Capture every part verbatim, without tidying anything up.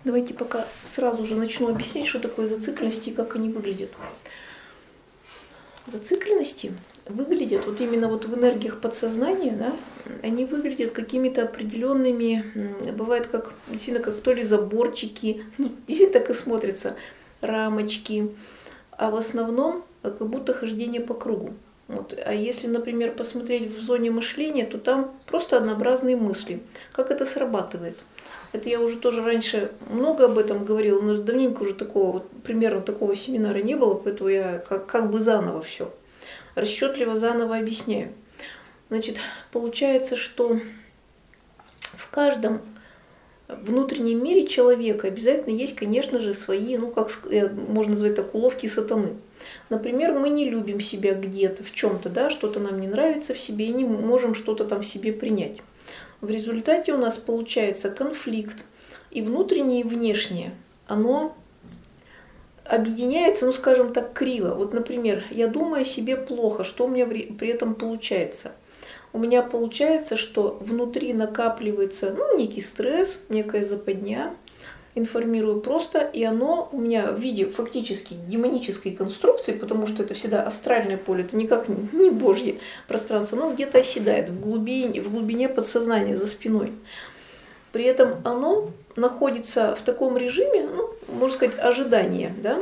Давайте пока сразу же начну объяснять, что такое зацикленности и как они выглядят. Зацикленности выглядят вот именно вот в энергиях подсознания, да, они выглядят какими-то определенными, бывает как действительно как то ли заборчики, ну, действительно так и смотрятся, рамочки, а в основном как будто хождение по кругу. Вот. А если, например, посмотреть в зоне мышления, то там просто однообразные мысли. Как это срабатывает? Это я уже тоже раньше много об этом говорила, но давненько уже такого, вот, примерно такого семинара не было, поэтому я как, как бы заново все, расчетливо заново объясняю. Значит, получается, что в каждом внутреннем мире человека обязательно есть, конечно же, свои, ну, как можно назвать так, уловки сатаны. Например, мы не любим себя где-то, в чем-то, да, что-то нам не нравится в себе, и не можем что-то там в себе принять. В результате у нас получается конфликт, и внутреннее, и внешнее, оно объединяется, ну скажем так, криво. Вот, например, я думаю о себе плохо, что у меня при этом получается? У меня получается, что внутри накапливается, ну, некий стресс, некая западня, информирую просто, и оно у меня в виде фактически демонической конструкции, потому что это всегда астральное поле, это никак не божье пространство, оно где-то оседает в глубине, в глубине подсознания, за спиной. При этом оно находится в таком режиме, ну, можно сказать, ожидания, да,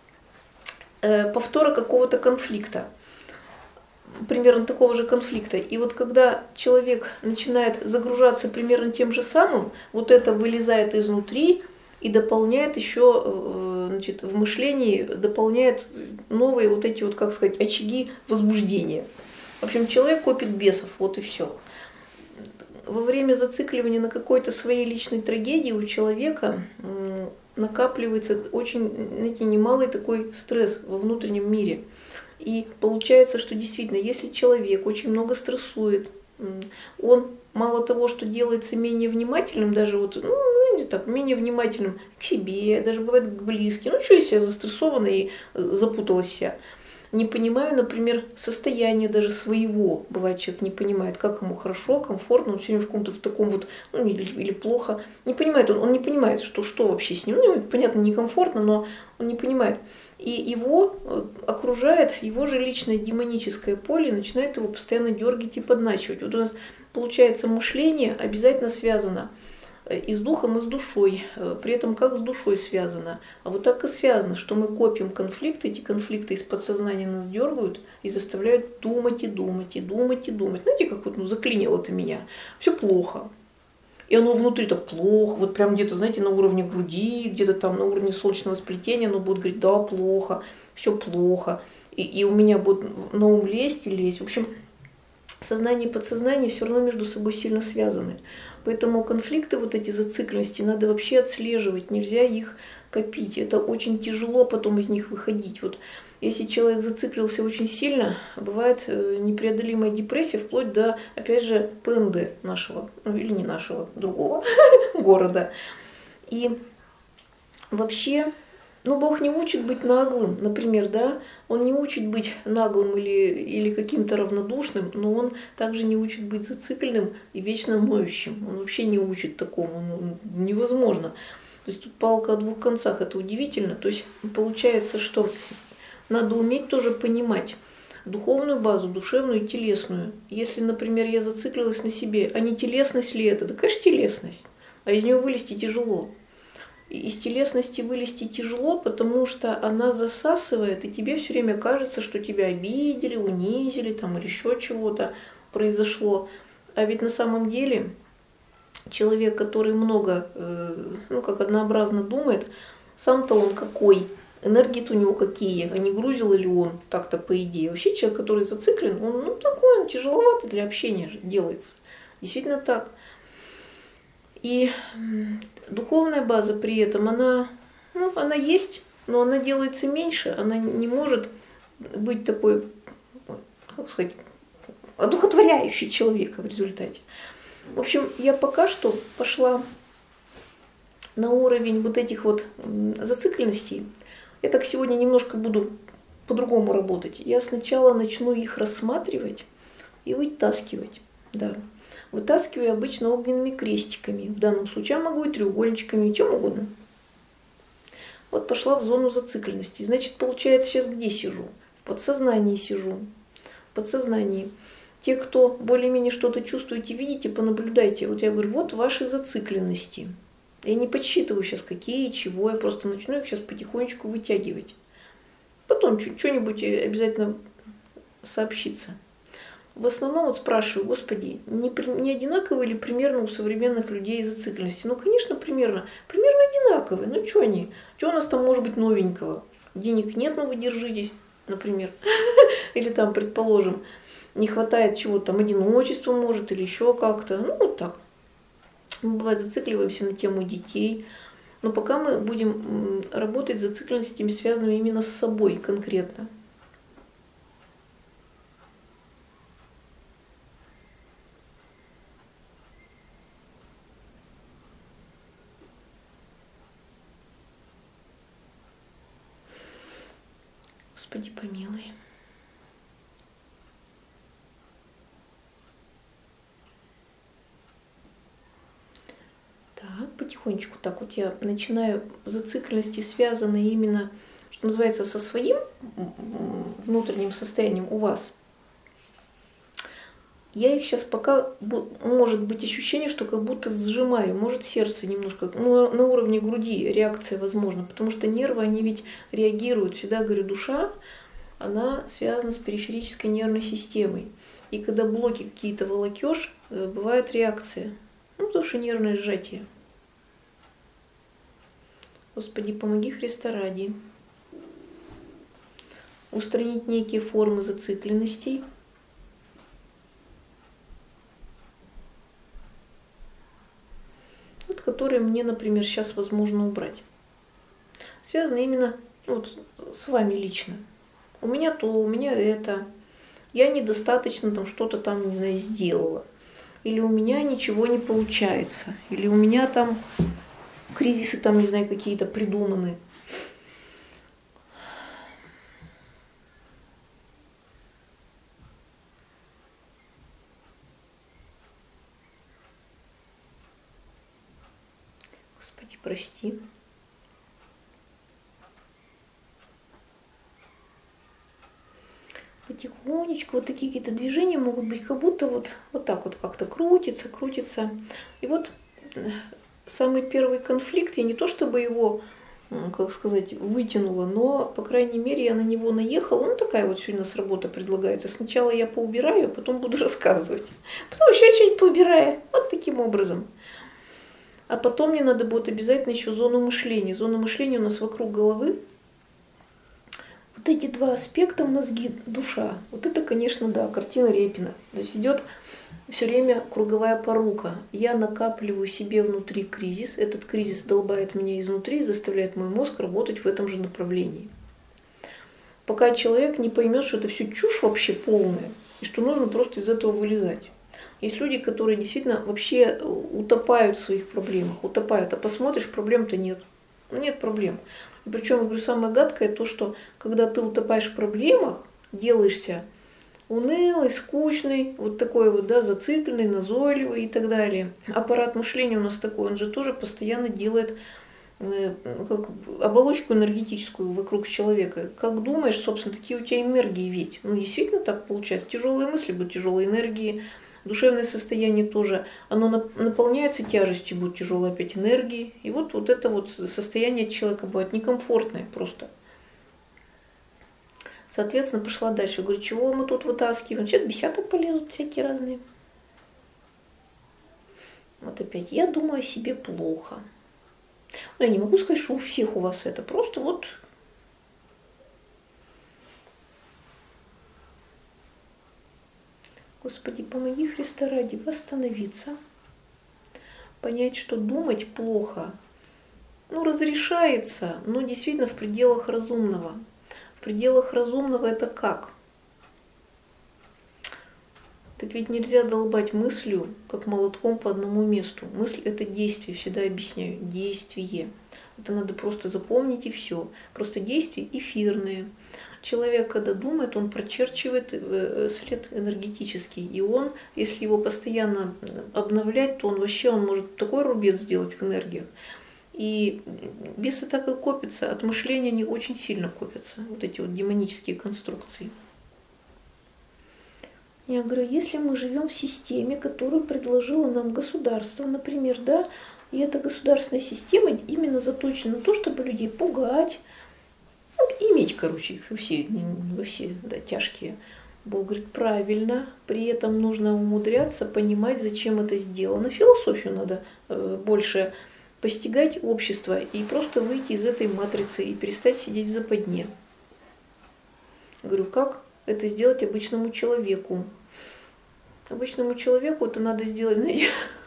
повтора какого-то конфликта, примерно такого же конфликта. И вот когда человек начинает загружаться примерно тем же самым, вот это вылезает изнутри, и дополняет еще, значит, в мышлении, дополняет новые вот эти вот, как сказать, очаги возбуждения. В общем, человек копит бесов, вот и все. Во время зацикливания на какой-то своей личной трагедии у человека накапливается очень, знаете, немалый такой стресс во внутреннем мире. И получается, что действительно, если человек очень много стрессует, он мало того, что делается менее внимательным, даже вот, ну, не так, менее внимательным к себе, даже бывает к близким. Ну, что, если я застрессована и запуталась вся? Не понимаю, например, состояние даже своего. Бывает, человек не понимает, как ему хорошо, комфортно, он все время в каком-то в таком вот, ну, или, или плохо. Не понимает, он, он не понимает, что, что вообще с ним. Ну, понятно, некомфортно, но он не понимает. И его окружает его же личное демоническое поле, и начинает его постоянно дергать и подначивать. Вот у нас получается мышление обязательно связано и с духом, и с душой. При этом как с душой связано? А вот так и связано, что мы копим конфликты, эти конфликты из подсознания нас дергают и заставляют думать и думать, и думать, и думать. Знаете, как вот, ну, заклинило это меня. Все плохо. И оно внутри так плохо, вот прям где-то, знаете, на уровне груди, где-то там на уровне солнечного сплетения, оно будет говорить, да, плохо, все плохо. И, и у меня будет на ум лезть и лезть. В общем, сознание и подсознание все равно между собой сильно связаны. Поэтому конфликты, вот эти зацикленности, надо вообще отслеживать, нельзя их копить. Это очень тяжело потом из них выходить. Вот если человек зациклился очень сильно, бывает непреодолимая депрессия, вплоть до, опять же, пэ эн дэ нашего, ну или не нашего, другого города. И вообще, ну, Бог не учит быть наглым, например, да, Он не учит быть наглым или, или каким-то равнодушным, но Он также не учит быть зацикленным и вечно ноющим. Он вообще не учит такому, ну, невозможно. То есть тут палка о двух концах, это удивительно. То есть получается, что надо уметь тоже понимать духовную базу, душевную и телесную. Если, например, я зациклилась на себе, а не телесность ли это? Да, конечно, телесность, а из нее вылезти тяжело. Из телесности вылезти тяжело, потому что она засасывает, и тебе все время кажется, что тебя обидели, унизили, там, или еще чего-то произошло. А ведь на самом деле человек, который много, ну, как однообразно думает, сам-то он какой, энергии-то у него какие, а не грузил ли он так-то по идее. Вообще человек, который зациклен, он, ну, такой, он тяжеловатый для общения же делается. Действительно так. И духовная база при этом, она, ну, она есть, но она делается меньше, она не может быть такой, как сказать, одухотворяющий человека в результате. В общем, я пока что пошла на уровень вот этих вот зацикленностей. Я так сегодня немножко буду по-другому работать. Я сначала начну их рассматривать и вытаскивать. Да. Вытаскиваю обычно огненными крестиками. В данном случае я могу и треугольничками, и чем угодно. Вот пошла в зону зацикленности. Значит, получается, сейчас где сижу? В подсознании сижу. В подсознании. Те, кто более-менее что-то чувствуете, видите, понаблюдайте. Вот я говорю, вот ваши зацикленности. Я не подсчитываю сейчас, какие, чего. Я просто начну их сейчас потихонечку вытягивать. Потом что-нибудь обязательно сообщится. В основном вот спрашиваю, Господи, не, не одинаковые ли примерно у современных людей зацикленности? Ну, конечно, примерно. Примерно одинаковые. Ну, что они? Что у нас там может быть новенького? Денег нет, но вы держитесь, например. Или там, предположим, не хватает чего-то там, одиночества может, или еще как-то. Ну, вот так. Мы, бывает, зацикливаемся на тему детей. Но пока мы будем работать с зацикленностями, связанными именно с собой конкретно. Господи помилуй. Так, потихонечку так вот я начинаю зацикленности, связанные именно, что называется, со своим внутренним состоянием у вас. Я их сейчас пока, может быть ощущение, что как будто сжимаю, может сердце немножко, ну, на уровне груди реакция возможна, потому что нервы, они ведь реагируют. Всегда говорю, душа, она связана с периферической нервной системой. И когда блоки какие-то волокешь, бывает реакция. Ну, потому что нервное сжатие. Господи, помоги Христа ради. Устранить некие формы зацикленностей. Вот, которые мне, например, сейчас возможно убрать. Связано именно вот, с вами лично. У меня то, у меня это. Я недостаточно там что-то там, не знаю, сделала. Или у меня ничего не получается. Или у меня там кризисы там, не знаю, какие-то придуманы. Господи, прости. Потихонечку вот такие какие-то движения могут быть, как будто вот, вот так вот как-то крутится, крутится. И вот самый первый конфликт, я не то чтобы его, как сказать, вытянула, но, по крайней мере, я на него наехала. Ну, такая вот сегодня у нас работа предлагается. Сначала я поубираю, а потом буду рассказывать. Потом еще что-нибудь поубираю. Вот таким образом. А потом мне надо будет обязательно еще зону мышления. Зона мышления у нас вокруг головы. Вот эти два аспекта мозги, душа. Вот это, конечно, да, картина Репина. То есть идет все время круговая порука. Я накапливаю себе внутри кризис. Этот кризис долбает меня изнутри и заставляет мой мозг работать в этом же направлении. Пока человек не поймет, что это все чушь вообще полная, и что нужно просто из этого вылезать. Есть люди, которые действительно вообще утопают в своих проблемах, утопают, а посмотришь, проблем-то нет. Ну, нет проблем. И причем, я говорю, самое гадкое то, что когда ты утопаешь в проблемах, делаешься унылый, скучный, вот такой вот, да, зацикленный, назойливый и так далее. Аппарат мышления у нас такой, он же тоже постоянно делает э, как, оболочку энергетическую вокруг человека. Как думаешь, собственно, такие у тебя энергии ведь. Ну, действительно так получается. Тяжелые мысли будут тяжелой энергии, душевное состояние тоже, оно наполняется тяжестью, будет тяжелой опять энергии. И вот, вот это вот состояние человека будет некомфортное просто. Соответственно, пошла дальше. Говорю, чего мы тут вытаскиваем? Сейчас бесяток полезут всякие разные. Вот опять, я думаю о себе плохо. Но я не могу сказать, что у всех у вас это. Просто вот... Господи, помоги Христа ради восстановиться. Понять, что думать плохо, ну, разрешается, но действительно в пределах разумного. В пределах разумного это как? Так ведь нельзя долбать мыслью, как молотком по одному месту. Мысль – это действие, всегда объясняю, действие. Это надо просто запомнить и все. Просто действия эфирные. Человек, когда думает, он прочерчивает след энергетический. И он, если его постоянно обновлять, то он вообще он может такой рубец сделать в энергиях. И бесы так и копятся, от мышления они очень сильно копятся, вот эти вот демонические конструкции. Я говорю, если мы живем в системе, которую предложило нам государство, например, да, и эта государственная система именно заточена на то, чтобы людей пугать, ну, иметь, короче, все, во все да, тяжкие. Бог говорит, правильно, при этом нужно умудряться понимать, зачем это сделано. Философию надо э, больше постигать общество и просто выйти из этой матрицы и перестать сидеть в западне. Говорю, как это сделать обычному человеку? Обычному человеку это надо сделать, знаете,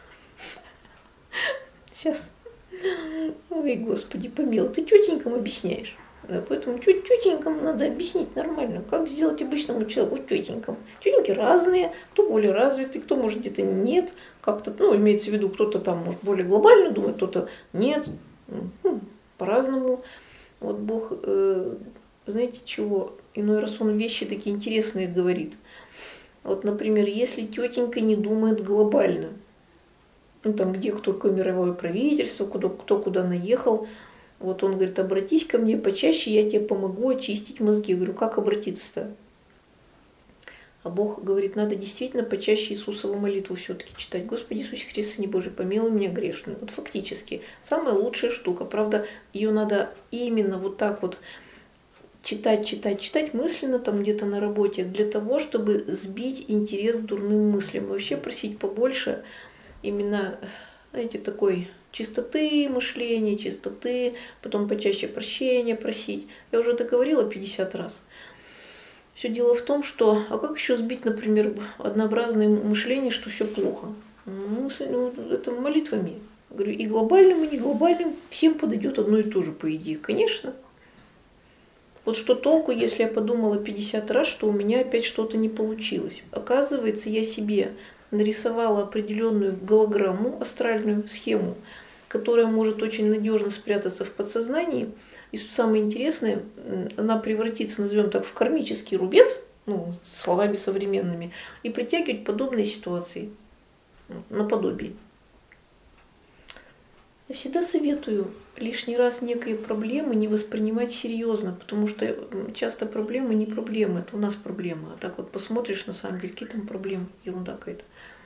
сейчас, ой, Господи, помилуй, ты чётенькому объясняешь. Да, поэтому чуть-чутенькому надо объяснить нормально, как сделать обычному человеку чутенькому. Чутеньки разные, кто более развитый, кто может где-то нет, как-то, ну, имеется в виду, кто-то там может более глобально думать, кто-то нет, ну, по-разному. Вот Бог, э, знаете чего, иной раз Он вещи такие интересные говорит. Вот, например, если тетенька не думает глобально, ну, там, где кто, какое мировое правительство, куда, кто куда наехал, вот он говорит, обратись ко мне почаще, я тебе помогу очистить мозги. Я говорю, как обратиться-то? А Бог говорит, надо действительно почаще Иисусову молитву все-таки читать. Господи Иисусе Христе, Сыне Божий, помилуй меня грешную. Вот фактически самая лучшая штука. Правда, ее надо именно вот так вот читать, читать, читать мысленно там где-то на работе, для того, чтобы сбить интерес к дурным мыслям. Вообще просить побольше именно, знаете, такой чистоты мышления, чистоты, потом почаще прощения просить. Я уже это говорила пятьдесят раз. Все дело в том, что, а как еще сбить, например, однообразное мышление, что все плохо? Ну, это молитвами. Говорю, и глобальным, и не глобальным всем подойдет одно и то же, по идее. Конечно. Вот что толку, если я подумала пятьдесят раз, что у меня опять что-то не получилось. Оказывается, я себе нарисовала определенную голограмму, астральную схему, которая может очень надежно спрятаться в подсознании. И самое интересное, она превратится, назовем так, в кармический рубец, ну, словами современными, и притягивать подобные ситуации, наподобие. Я всегда советую лишний раз некие проблемы не воспринимать серьезно, потому что часто проблемы не проблемы, это у нас проблема. А так вот посмотришь, на самом деле, какие там проблемы, ерунда какая-то.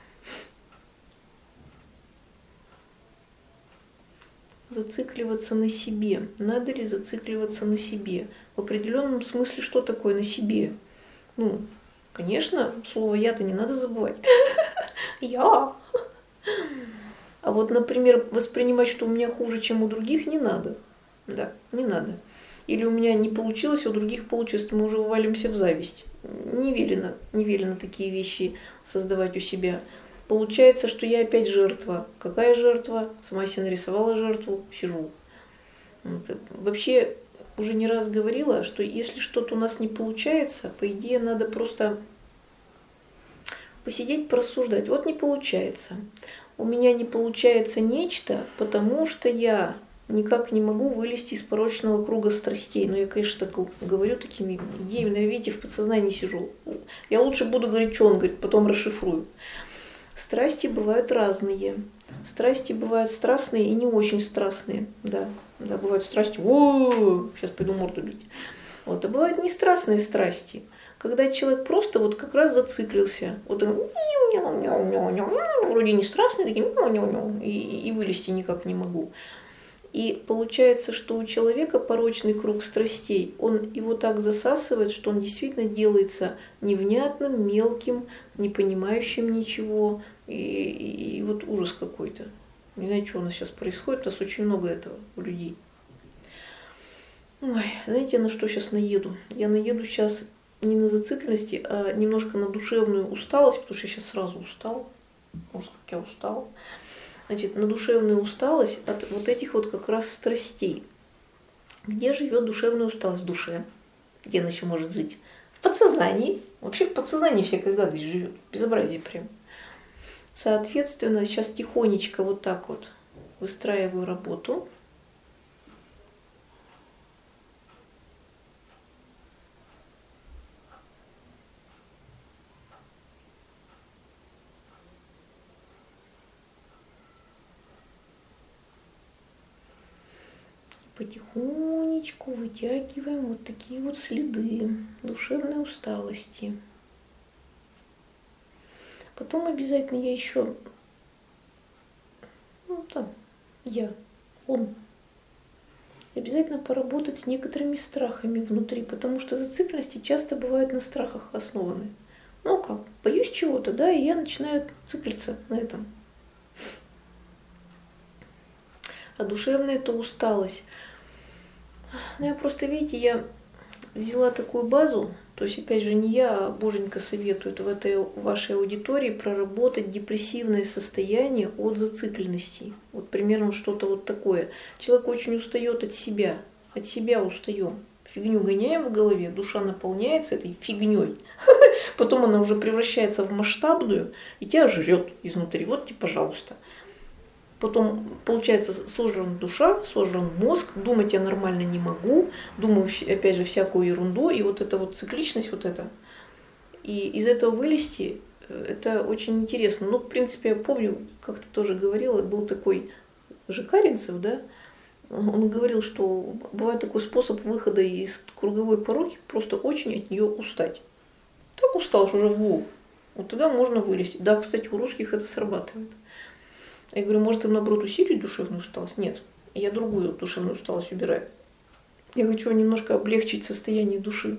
Зацикливаться на себе. Надо ли зацикливаться на себе? В определенном смысле, что такое на себе? Ну, конечно, слово «я»-то не надо забывать. Я. А вот, например, воспринимать, что у меня хуже, чем у других, не надо. Да, не надо. Или у меня не получилось, а у других получилось, мы уже вывалимся в зависть. Не велено, не велено такие вещи создавать у себя. Получается, что я опять жертва. Какая жертва? Сама себе нарисовала жертву, сижу. Вообще, уже не раз говорила, что если что-то у нас не получается, по идее, надо просто посидеть, порассуждать. Вот не получается. У меня не получается нечто, потому что я никак не могу вылезти из порочного круга страстей. Но я, конечно, так говорю такими идеями, но я, видите, в подсознании сижу. Я лучше буду говорить, что он говорит, потом расшифрую. Страсти бывают разные. Страсти бывают страстные и не очень страстные. Да, да, бывают страсти, о, сейчас пойду морду бить. Вот, а бывают не страстные страсти, когда человек просто вот как раз зациклился. Вот он вроде не страстный, такие, и, и вылезти никак не могу. И получается, что у человека порочный круг страстей, он его так засасывает, что он действительно делается невнятным, мелким, не понимающим ничего. И, и, и вот ужас какой-то. Не знаю, что у нас сейчас происходит, у нас очень много этого у людей. Ой, знаете, я на что сейчас наеду? Я наеду сейчас не на зацикленности, а немножко на душевную усталость, потому что я сейчас сразу устала. Может, как я устала. Значит, на душевную усталость от вот этих вот как раз страстей. Где живет душевная усталость? В душе. Где она еще может жить? В подсознании. Вообще в подсознании всякая гадость живет. Безобразие прям. Соответственно, сейчас тихонечко вот так вот выстраиваю работу. потихонечку вытягиваем вот такие вот следы душевной усталости. Потом обязательно я еще, ну там, я, он, обязательно поработать с некоторыми страхами внутри, потому что зацикленности часто бывают на страхах основаны. Ну как, боюсь чего-то, да, и я начинаю циклиться на этом. А душевная это усталость. Ну я просто, видите, я взяла такую базу, то есть, опять же, не я, а Боженька советует в этой вашей аудитории проработать депрессивное состояние от зацикленностей. Вот примерно что-то вот такое. Человек очень устает от себя, от себя устаем. Фигню гоняем в голове, душа наполняется этой фигней. Потом она уже превращается в масштабную и тебя жрет изнутри. Вот тебе, пожалуйста. Потом, получается, сожрана душа, сожран мозг, думать я нормально не могу, думаю, опять же, всякую ерунду, и вот эта вот цикличность, вот это. И из этого вылезти, это очень интересно. Ну, в принципе, я помню, как-то тоже говорила, был такой Жикаринцев, да, он говорил, что бывает такой способ выхода из круговой пороки, просто очень от нее устать. Так устал, что уже во, вот тогда можно вылезти. Да, кстати, у русских это срабатывает. Я говорю, может, им наоборот усилить душевную усталость? Нет, я другую душевную усталость убираю. Я хочу немножко облегчить состояние души.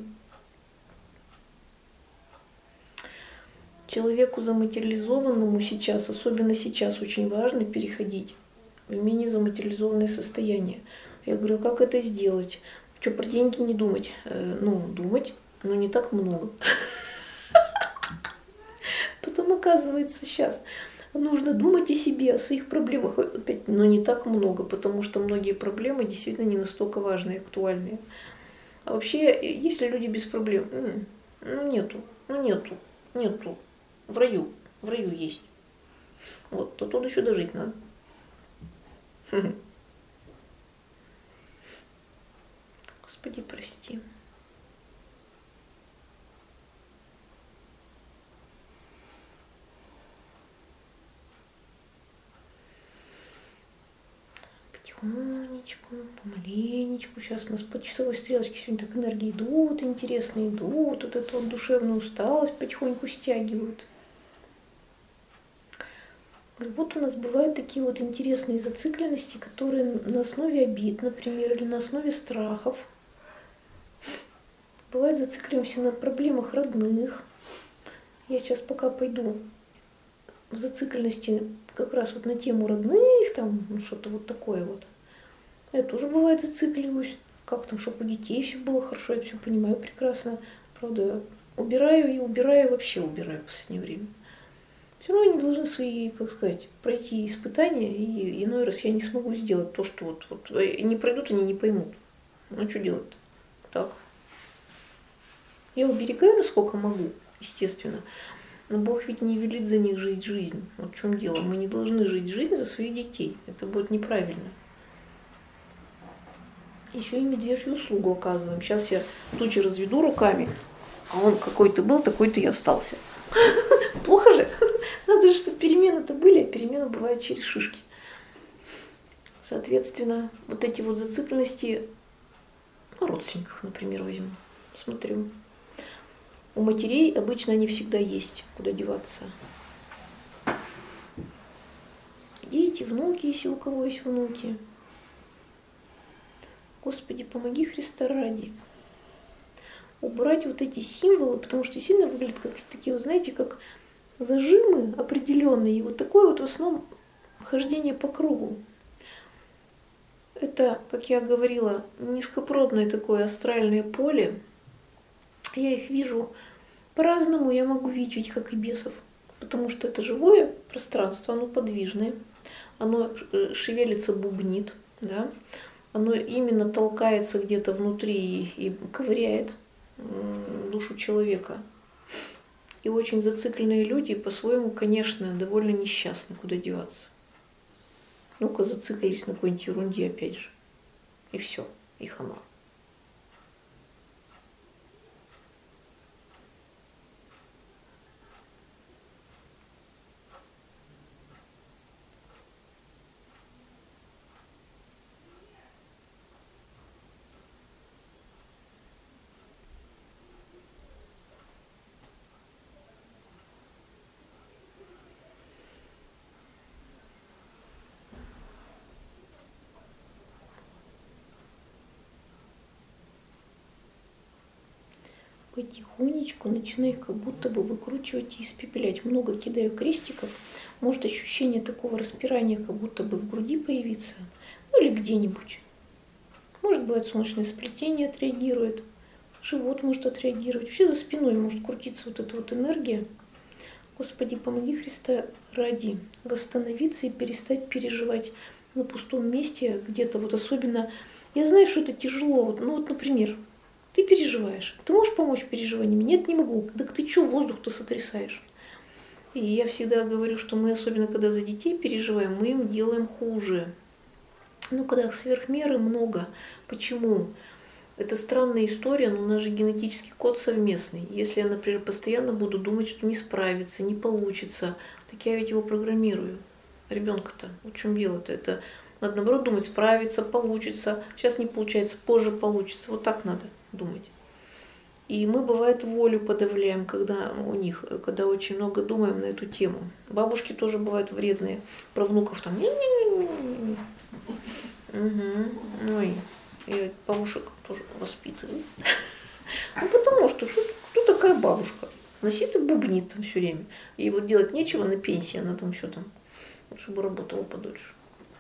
Человеку заматериализованному сейчас, особенно сейчас, очень важно переходить в менее заматериализованное состояние. Я говорю, как это сделать? Что, про деньги не думать? Э, ну, думать, но не так много. Потом оказывается сейчас... Нужно думать о себе, о своих проблемах, опять, но не так много, потому что многие проблемы действительно не настолько важные, актуальные. А вообще, если люди без проблем, ну нету, ну нету, нету, в раю, в раю есть. Вот, то тут еще дожить надо. Господи, прости. Потихонечку, помаленечку. Сейчас у нас по часовой стрелочке сегодня так энергии идут, интересно идут. Вот эту вот душевную усталость потихоньку стягивают. Вот у нас бывают такие вот интересные зацикленности, которые на основе обид, например, или на основе страхов. Бывает, зацикливаемся на проблемах родных. Я сейчас пока пойду в зацикленности как раз вот на тему родных, там ну, что-то вот такое вот. Я тоже бывает зацикливаюсь, как там, чтобы у детей все было хорошо, я все понимаю прекрасно. Правда, убираю и убираю, вообще убираю в последнее время. Все равно они должны свои, как сказать, пройти испытания, и иной раз я не смогу сделать то, что вот, вот не пройдут, они не поймут. Ну что делать-то? Так. Я уберегаю, насколько могу, естественно. Но Бог ведь не велит за них жить жизнь. Вот в чем дело. Мы не должны жить жизнь за своих детей. Это будет неправильно. Еще и медвежью услугу оказываем. Сейчас я тучи разведу руками, а он какой-то был, такой-то и остался. Плохо же? Надо же, чтобы перемены-то были, а перемены бывают через шишки. Соответственно, вот эти вот зацикленности о родственниках, например, возьму. Смотрю. У матерей обычно они всегда есть, куда деваться. Дети, внуки, если у кого есть внуки. Господи, помоги Христа ради. Убрать вот эти символы, потому что сильно выглядят как такие, вот, знаете, как зажимы определенные. И вот такое вот в основном хождение по кругу. Это, как я говорила, низкопробное такое астральное поле. Я их вижу по-разному, я могу видеть как и бесов, потому что это живое пространство, оно подвижное, оно шевелится, бубнит, да? Оно именно толкается где-то внутри и ковыряет душу человека. И очень зацикленные люди по-своему, конечно, довольно несчастны, куда деваться. Ну-ка зациклились на какой-нибудь ерунде опять же. И все, и хана. потихонечку начинаю как будто бы выкручивать и испепелять. Много кидаю крестиков. Может ощущение такого распирания как будто бы в груди появиться. Ну или где-нибудь. Может бывает солнечное сплетение отреагирует. Живот может отреагировать. Вообще за спиной может крутиться вот эта вот энергия. Господи, помоги, Христа ради, восстановиться и перестать переживать на пустом месте где-то. Вот особенно, я знаю, что это тяжело. Вот, ну вот, например, ты переживаешь. Ты можешь помочь переживаниями? Нет, не могу. Так ты что, воздух-то сотрясаешь? И я всегда говорю, что мы, особенно когда за детей переживаем, мы им делаем хуже. Ну, когда их сверх меры много. Почему? Это странная история, но у нас же генетический код совместный. Если я, например, постоянно буду думать, что не справится, не получится, так я ведь его программирую. Ребенка-то. В чем дело-то? Это надо, наоборот, думать, справится, получится. Сейчас не получается, позже получится. Вот так надо думать. И мы, бывает, волю подавляем, когда у них, когда очень много думаем на эту тему. Бабушки тоже бывают вредные. Про внуков там... Угу. Ой, я бабушек тоже воспитываю. Ну, потому что, что кто такая бабушка? Она сидит и бубнит там все время. И вот делать нечего на пенсии, она там все там, чтобы работала подольше.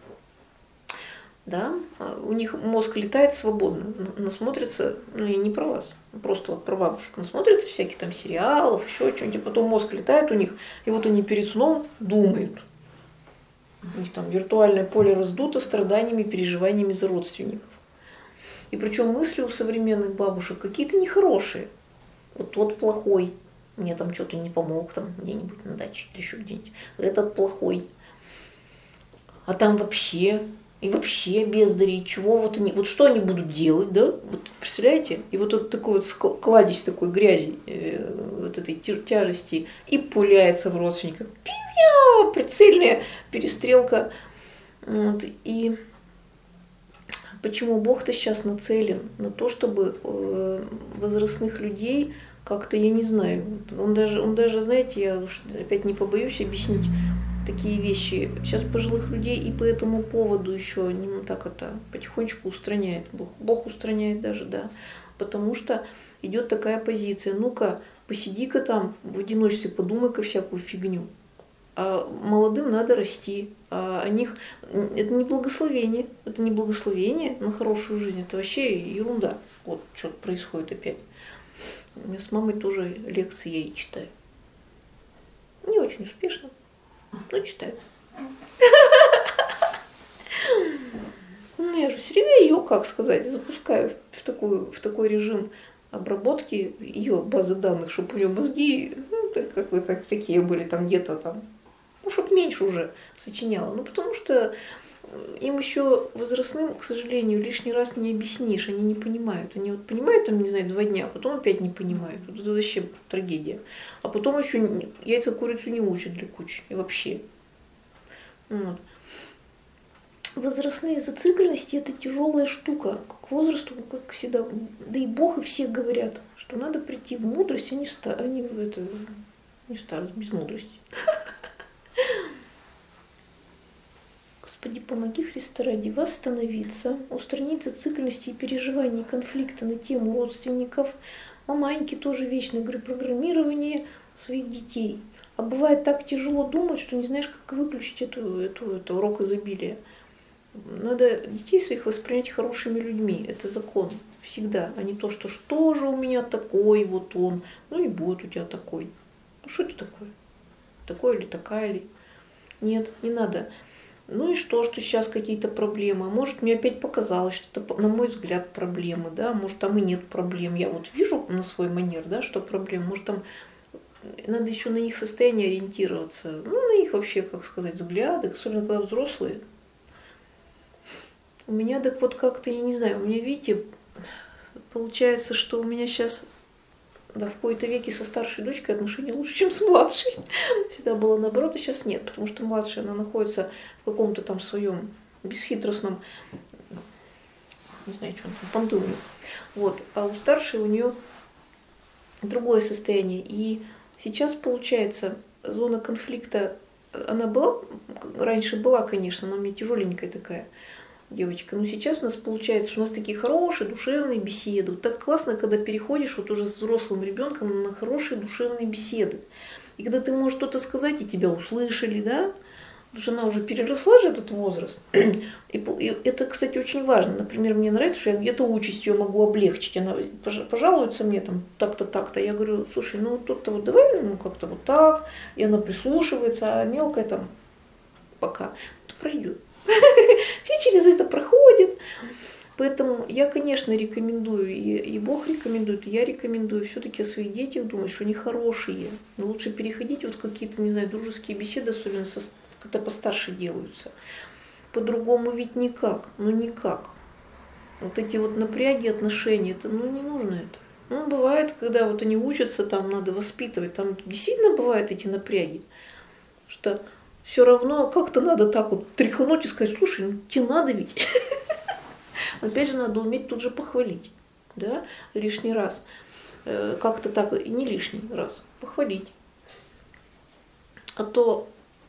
Да, у них мозг летает свободно, насмотрится, ну я не про вас, просто вот про бабушек, насмотрится всяких там сериалов, еще что-нибудь, а потом мозг летает у них, и вот они перед сном думают. У них там виртуальное поле раздуто страданиями, переживаниями за родственников. И причем мысли у современных бабушек какие-то нехорошие. Вот тот плохой, мне там что-то не помог, там где-нибудь на даче или еще где-нибудь. Этот плохой. А там вообще, и вообще бездари, чего вот они, вот что они будут делать, да? Вот представляете? И вот этот такой вот кладезь такой грязи, э, вот этой тяжести, и пуляется в родственниках. Прицельная перестрелка. Вот. И почему Бог-то сейчас нацелен на то, чтобы э, возрастных людей как-то, я не знаю, он даже, он даже, знаете, я уж опять не побоюсь объяснить такие вещи. Сейчас пожилых людей и по этому поводу еще не так это потихонечку устраняет Бог. Бог устраняет даже, да. Потому что идет такая позиция. Ну-ка, посиди-ка там в одиночестве, подумай-ка всякую фигню. А молодым надо расти. А о них это не благословение. Это не благословение на хорошую жизнь. Это вообще ерунда. Вот что происходит опять. Я с мамой тоже лекции ей читаю. Не очень успешно, но читаю. Ну, я же все время ее, как сказать, запускаю в, такую, в такой режим обработки ее базы данных, чтобы у нее мозги, ну, как вы так, такие были там где-то там, ну, чтобы меньше уже сочиняла. Ну, потому что им еще возрастным, к сожалению, лишний раз не объяснишь, они не понимают. Они вот понимают, там, не знаю, два дня, а потом опять не понимают. Вот это вообще трагедия. А потом еще яйца курицу не учат для кучи. И вообще. Вот. Возрастные зацикленности – это тяжелая штука. К возрасту, как всегда, да и Бог и все говорят, что надо прийти в мудрость, а не в, ста... а не в, это... не в старость, без мудрости. Господи, помоги, Христа ради, восстановиться, устранить зацикленности и переживания, конфликта на тему родственников. Маманьки тоже вечно, говорю, программирование своих детей. А бывает так тяжело думать, что не знаешь, как выключить эту, эту, эту урок изобилия. Надо детей своих воспринять хорошими людьми. Это закон. Всегда. А не то, что что же у меня такой, вот он. Ну не будет у тебя такой. Ну что это такое? Такой или такая ли? Нет, не надо. Ну и что, что сейчас какие-то проблемы? Может, мне опять показалось, что это, на мой взгляд, проблемы, да? Может, там и нет проблем. Я вот вижу на свой манер, да, что проблемы. Может, там надо еще на их состояние ориентироваться. Ну, на их вообще, как сказать, взгляды, особенно когда взрослые. У меня так вот как-то, я не знаю, у меня, видите, получается, что у меня сейчас, да, в какой-то веке со старшей дочкой отношения лучше, чем с младшей. Всегда было наоборот, а сейчас нет, потому что младшая, она находится в каком-то там своем бесхитростном, не знаю, что он там, понты у нее. Вот. А у старшей у нее другое состояние. И сейчас, получается, зона конфликта, она была, раньше была, конечно, но у меня тяжеленькая такая. девочка. Но сейчас у нас получается, что у нас такие хорошие душевные беседы. Вот так классно, когда переходишь вот уже с взрослым ребенком на хорошие душевные беседы. И когда ты можешь что-то сказать, и тебя услышали, да? Потому что она уже переросла же этот возраст. И, и это, кстати, очень важно. Например, мне нравится, что я где-то участь ее могу облегчить. Она пожалуется мне там так-то, так-то. Я говорю, слушай, ну тут-то вот давай, ну как-то вот так. И она прислушивается, а мелкая там пока это пройдет. Все через это проходят. Поэтому я, конечно, рекомендую, и, и Бог рекомендует, и я рекомендую все-таки о своих детях думать, что они хорошие. Но лучше переходить вот какие-то, не знаю, дружеские беседы, особенно со, когда постарше делаются. По-другому ведь никак, ну никак. Вот эти вот напряги отношений, это, ну не нужно это. Ну, бывает, когда вот они учатся, там надо воспитывать, там действительно бывают эти напряги. Что все равно как-то надо так вот тряхнуть и сказать, слушай, ну тебе надо ведь. Опять же, надо уметь тут же похвалить, да, лишний раз. Как-то так, и не лишний раз, похвалить. А то,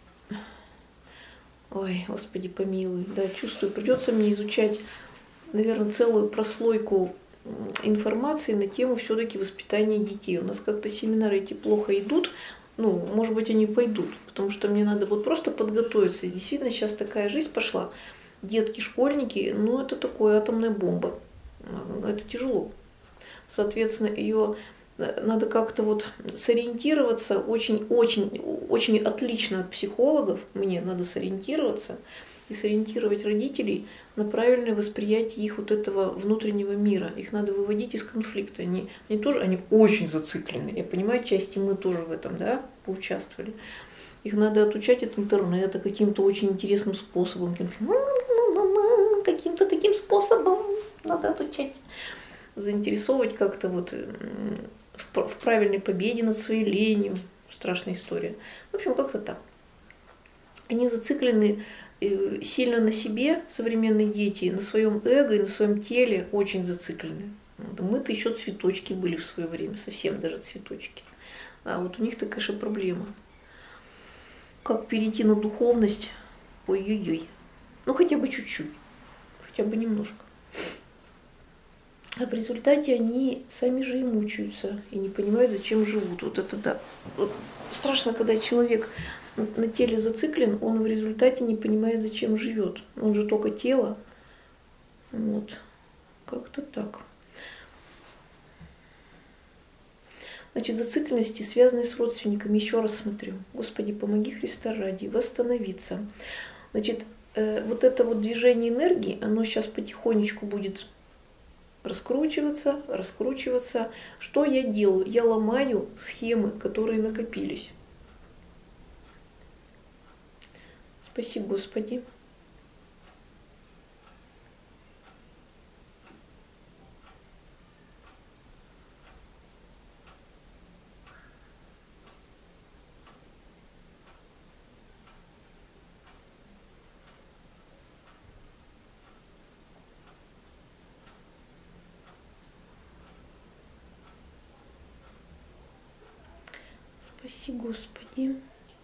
ой, Господи помилуй, да, чувствую, придется мне изучать, наверное, целую прослойку информации на тему все-таки воспитания детей. У нас как-то семинары эти плохо идут, ну, может быть, они пойдут, потому что мне надо вот просто подготовиться. И действительно, сейчас такая жизнь пошла. Детки, школьники, ну, это такое атомная бомба. Это тяжело. Соответственно, ее надо как-то вот сориентироваться очень-очень, очень отлично от психологов. Мне надо сориентироваться и сориентировать родителей на правильное восприятие их вот этого внутреннего мира. Их надо выводить из конфликта. Они, они тоже, они очень зациклены. Я понимаю, части мы тоже в этом, да, поучаствовали. Их надо отучать от интернета каким-то очень интересным способом. Каким-то таким способом надо отучать. Заинтересовывать как-то вот в правильной победе над своей ленью. Страшная история. В общем, как-то так. Они зациклены сильно на себе, современные дети, на своем эго и на своем теле очень зациклены. Мы-то еще цветочки были в свое время, совсем даже цветочки. А вот у них-то, конечно, проблема. Как перейти на духовность? Ой-ой-ой. Ну, хотя бы чуть-чуть. Хотя бы немножко. А в результате они сами же и мучаются. И не понимают, зачем живут. Вот это да. Вот страшно, когда человек на теле зациклен, он в результате не понимает, зачем живет. Он же только тело. Вот. Как-то так. Значит, зацикленности, связанные с родственниками, еще раз смотрю. Господи, помоги Христа ради, восстановиться. Значит, э, вот это вот движение энергии, оно сейчас потихонечку будет раскручиваться, раскручиваться. Что я делаю? Я ломаю схемы, которые накопились. Спаси, Господи. Спаси, Господи.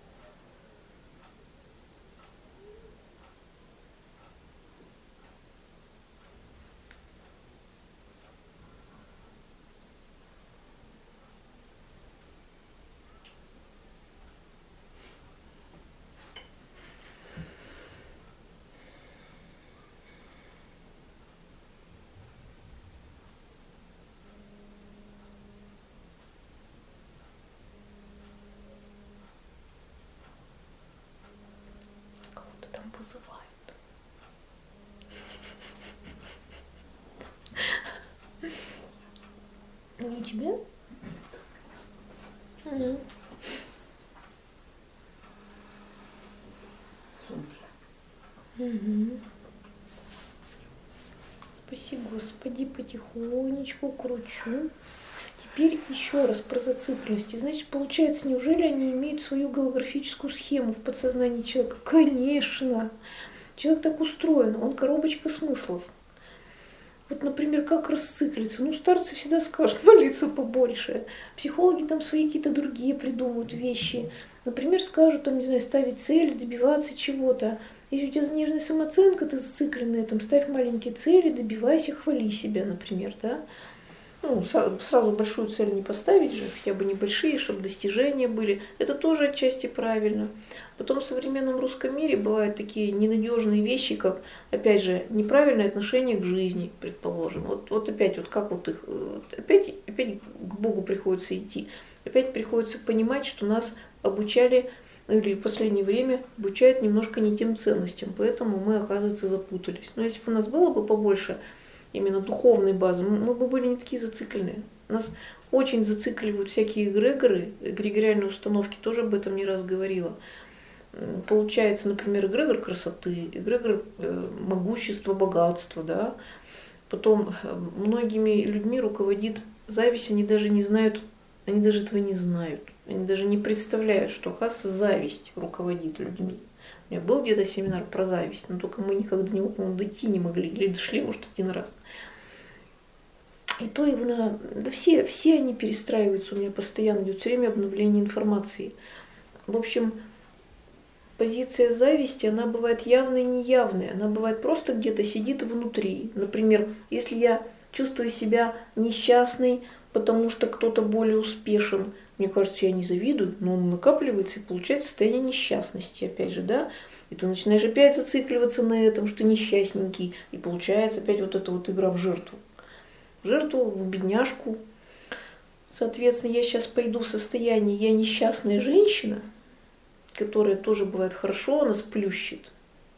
Вызывает. Не тебя? Угу. Угу. Спаси, Господи, потихонечку кручу. Теперь еще раз про зацикленность. И значит, получается, неужели они имеют свою голографическую схему в подсознании человека? Конечно. Человек так устроен, он коробочка смыслов. Вот, например, как расциклиться? Ну, старцы всегда скажут молиться побольше. Психологи там свои какие-то другие придумают вещи. Например, скажут, там, не знаю, ставить цель, добиваться чего-то. Если у тебя заниженная самооценка, ты зацикленная, там, ставь маленькие цели, добивайся, хвали себя, например, да. Ну, сразу большую цель не поставить же, хотя бы небольшие, чтобы достижения были. Это тоже отчасти правильно. Потом в современном русском мире бывают такие ненадежные вещи, как, опять же, неправильное отношение к жизни, предположим. Вот, вот опять, вот как вот их, опять, опять к Богу приходится идти. Опять приходится понимать, что нас обучали, или в последнее время обучают немножко не тем ценностям, поэтому мы, оказывается, запутались. Но если бы у нас было бы побольше именно духовной базы, мы бы были не такие зацикленные. Нас очень зацикливают всякие эгрегоры, эгрегориальные установки, тоже об этом не раз говорила. Получается, например, эгрегор красоты, эгрегор могущества, богатства, да. Потом многими людьми руководит зависть, они даже не знают, они даже этого не знают. Они даже не представляют, что, оказывается, зависть руководит людьми. У меня был где-то семинар про зависть, но только мы никогда до него, по-моему, дойти не могли. Или дошли, может, один раз. И то его на... Да все, все они перестраиваются у меня постоянно. Идет все время обновление информации. В общем, позиция зависти, она бывает явная и неявная. Она бывает просто где-то сидит внутри. Например, если я чувствую себя несчастной, потому что кто-то более успешен, мне кажется, я не завидую, но он накапливается и получается состояние несчастности, опять же, да. И ты начинаешь опять зацикливаться на этом, что несчастненький, и получается опять вот эта вот игра в жертву. В жертву, в бедняжку. Соответственно, я сейчас пойду в состояние «я несчастная женщина», которая тоже бывает хорошо, она сплющит.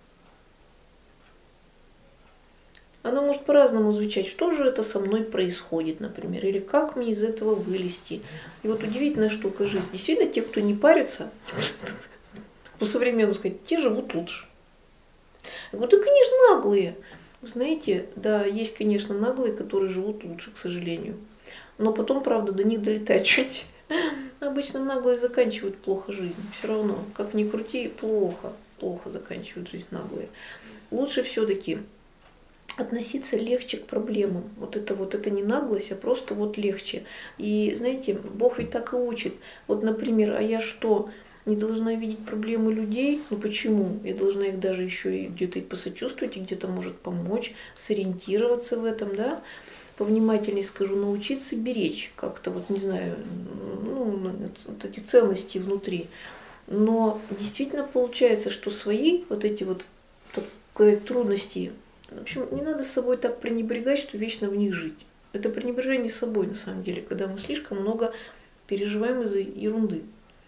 Она может по-разному звучать, что же это со мной происходит, например, или как мне из этого вылезти. И вот удивительная штука жизни. Действительно, те, кто не парится, по-современному сказать, те живут лучше. Я говорю, да, конечно, наглые. Вы знаете, да, есть, конечно, наглые, которые живут лучше, к сожалению. Но потом, правда, до них долетает чуть. Обычно наглые заканчивают плохо жизнь. Все равно, как ни крути, плохо, плохо заканчивают жизнь наглые. Лучше все-таки относиться легче к проблемам. Вот это вот это не наглость, а просто вот легче. И знаете, Бог ведь так и учит. Вот, например, а я что, не должна видеть проблемы людей? Ну почему? Я должна их даже еще и где-то и посочувствовать, и где-то может помочь, сориентироваться в этом, да? Повнимательнее скажу, научиться беречь как-то, вот не знаю, ну, вот эти ценности внутри. Но действительно получается, что свои вот эти вот, так сказать, трудности, в общем, не надо с собой так пренебрегать, что вечно в них жить. Это пренебрежение собой, на самом деле, когда мы слишком много переживаем из-за ерунды.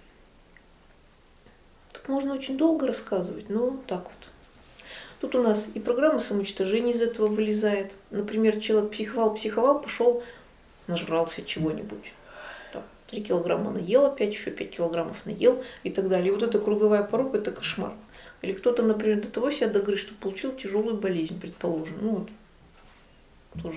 Тут можно очень долго рассказывать, но так вот. Тут у нас и программа самоуничтожения из этого вылезает. Например, человек психовал, психовал, пошел, нажрался чего-нибудь. Три килограмма наел, опять еще пять килограммов наел и так далее. И вот эта круговая порука, это кошмар. Или кто-то, например, до того себя догрыз, что получил тяжелую болезнь, предположим. Ну вот, тоже.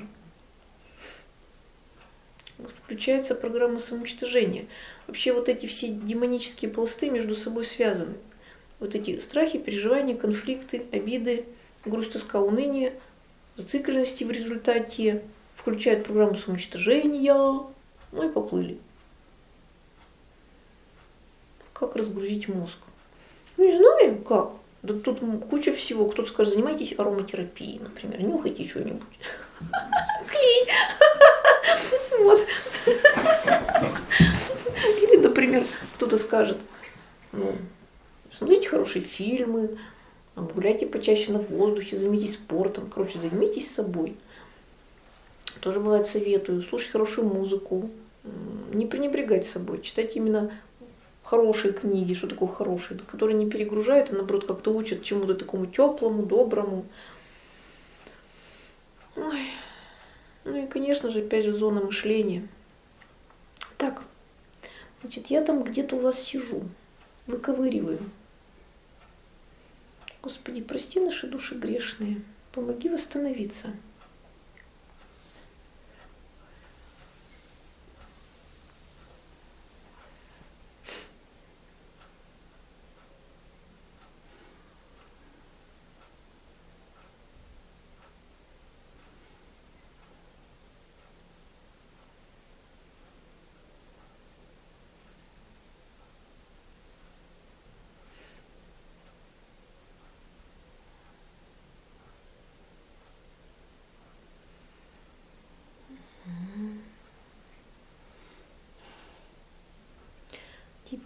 Включается программа самоуничтожения. Вообще вот эти все демонические пласты между собой связаны. Вот эти страхи, переживания, конфликты, обиды, грусть, тоска, уныние, зацикленности в результате включают программу самоуничтожения, ну и поплыли. Как разгрузить мозг? Не знаю, как. Да тут куча всего. Кто-то скажет, занимайтесь ароматерапией, например, нюхайте что-нибудь. Клей. Вот. Или, например, кто-то скажет, ну, смотрите хорошие фильмы, гуляйте почаще на воздухе, займитесь спортом. Короче, займитесь собой. Тоже бывает советую. Слушать хорошую музыку. Не пренебрегать собой. Читать именно хорошие книги, что такое хорошие, которые не перегружают, а наоборот как-то учат чему-то такому теплому, доброму. Ой. Ну и, конечно же, опять же, зона мышления. Так, значит, я там где-то у вас сижу, выковыриваю. Господи, прости наши души грешные, помоги восстановиться.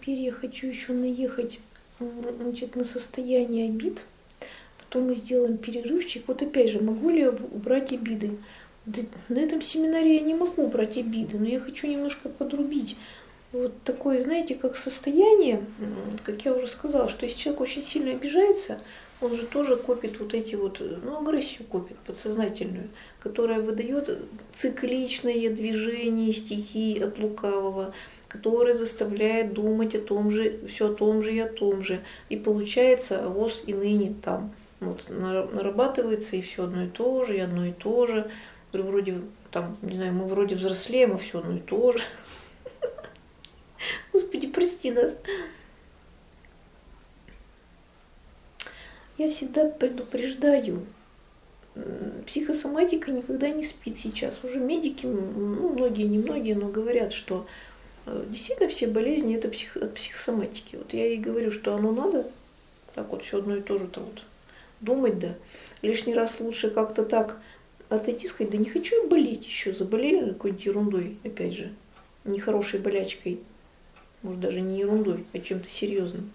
теперь я хочу еще наехать, значит, на состояние обид. Потом мы сделаем перерывчик. Вот опять же, могу ли я убрать обиды? Да, на этом семинаре я не могу убрать обиды, но я хочу немножко подрубить. Вот такое, знаете, как состояние, как я уже сказала, что если человек очень сильно обижается, он же тоже копит вот эти вот, ну, агрессию копит подсознательную, которая выдает цикличное движение стихий от лукавого, которое заставляет думать о том же, все о том же и о том же. И получается воз и ныне там. Вот, нарабатывается и все одно и то же, и одно и то же. Вроде там, не знаю, мы вроде взрослеем, а все одно и то же. Господи, прости нас. Я всегда предупреждаю, психосоматика никогда не спит сейчас. Уже медики, ну, многие, не многие, но говорят, что действительно все болезни это псих, от психосоматики. Вот я ей говорю, что оно надо, так вот все одно и то же-то вот думать, да. Лишний раз лучше как-то так отойти, сказать, да не хочу я болеть еще, заболели какой-нибудь ерундой, опять же, нехорошей болячкой, может даже не ерундой, а чем-то серьезным.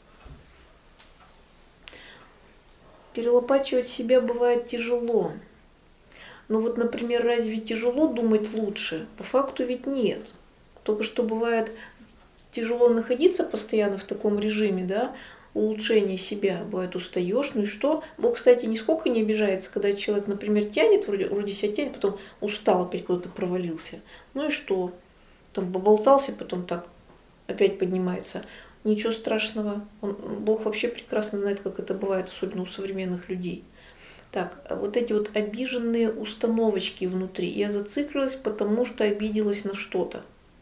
Перелопачивать себя бывает тяжело. Но вот, например, разве тяжело думать лучше? По факту ведь нет. Только что бывает тяжело находиться постоянно в таком режиме, да, улучшения себя. Бывает устаешь, ну и что? Бог, кстати, нисколько не обижается, когда человек, например, тянет, вроде, вроде себя тянет, потом устал, опять куда-то провалился. Ну и что? Там поболтался, потом так опять поднимается. Ничего страшного. Он, Бог вообще прекрасно знает, как это бывает, особенно у современных людей. Так, вот эти вот обиженные установочки внутри. Я зациклилась, потому что обиделась на что-то.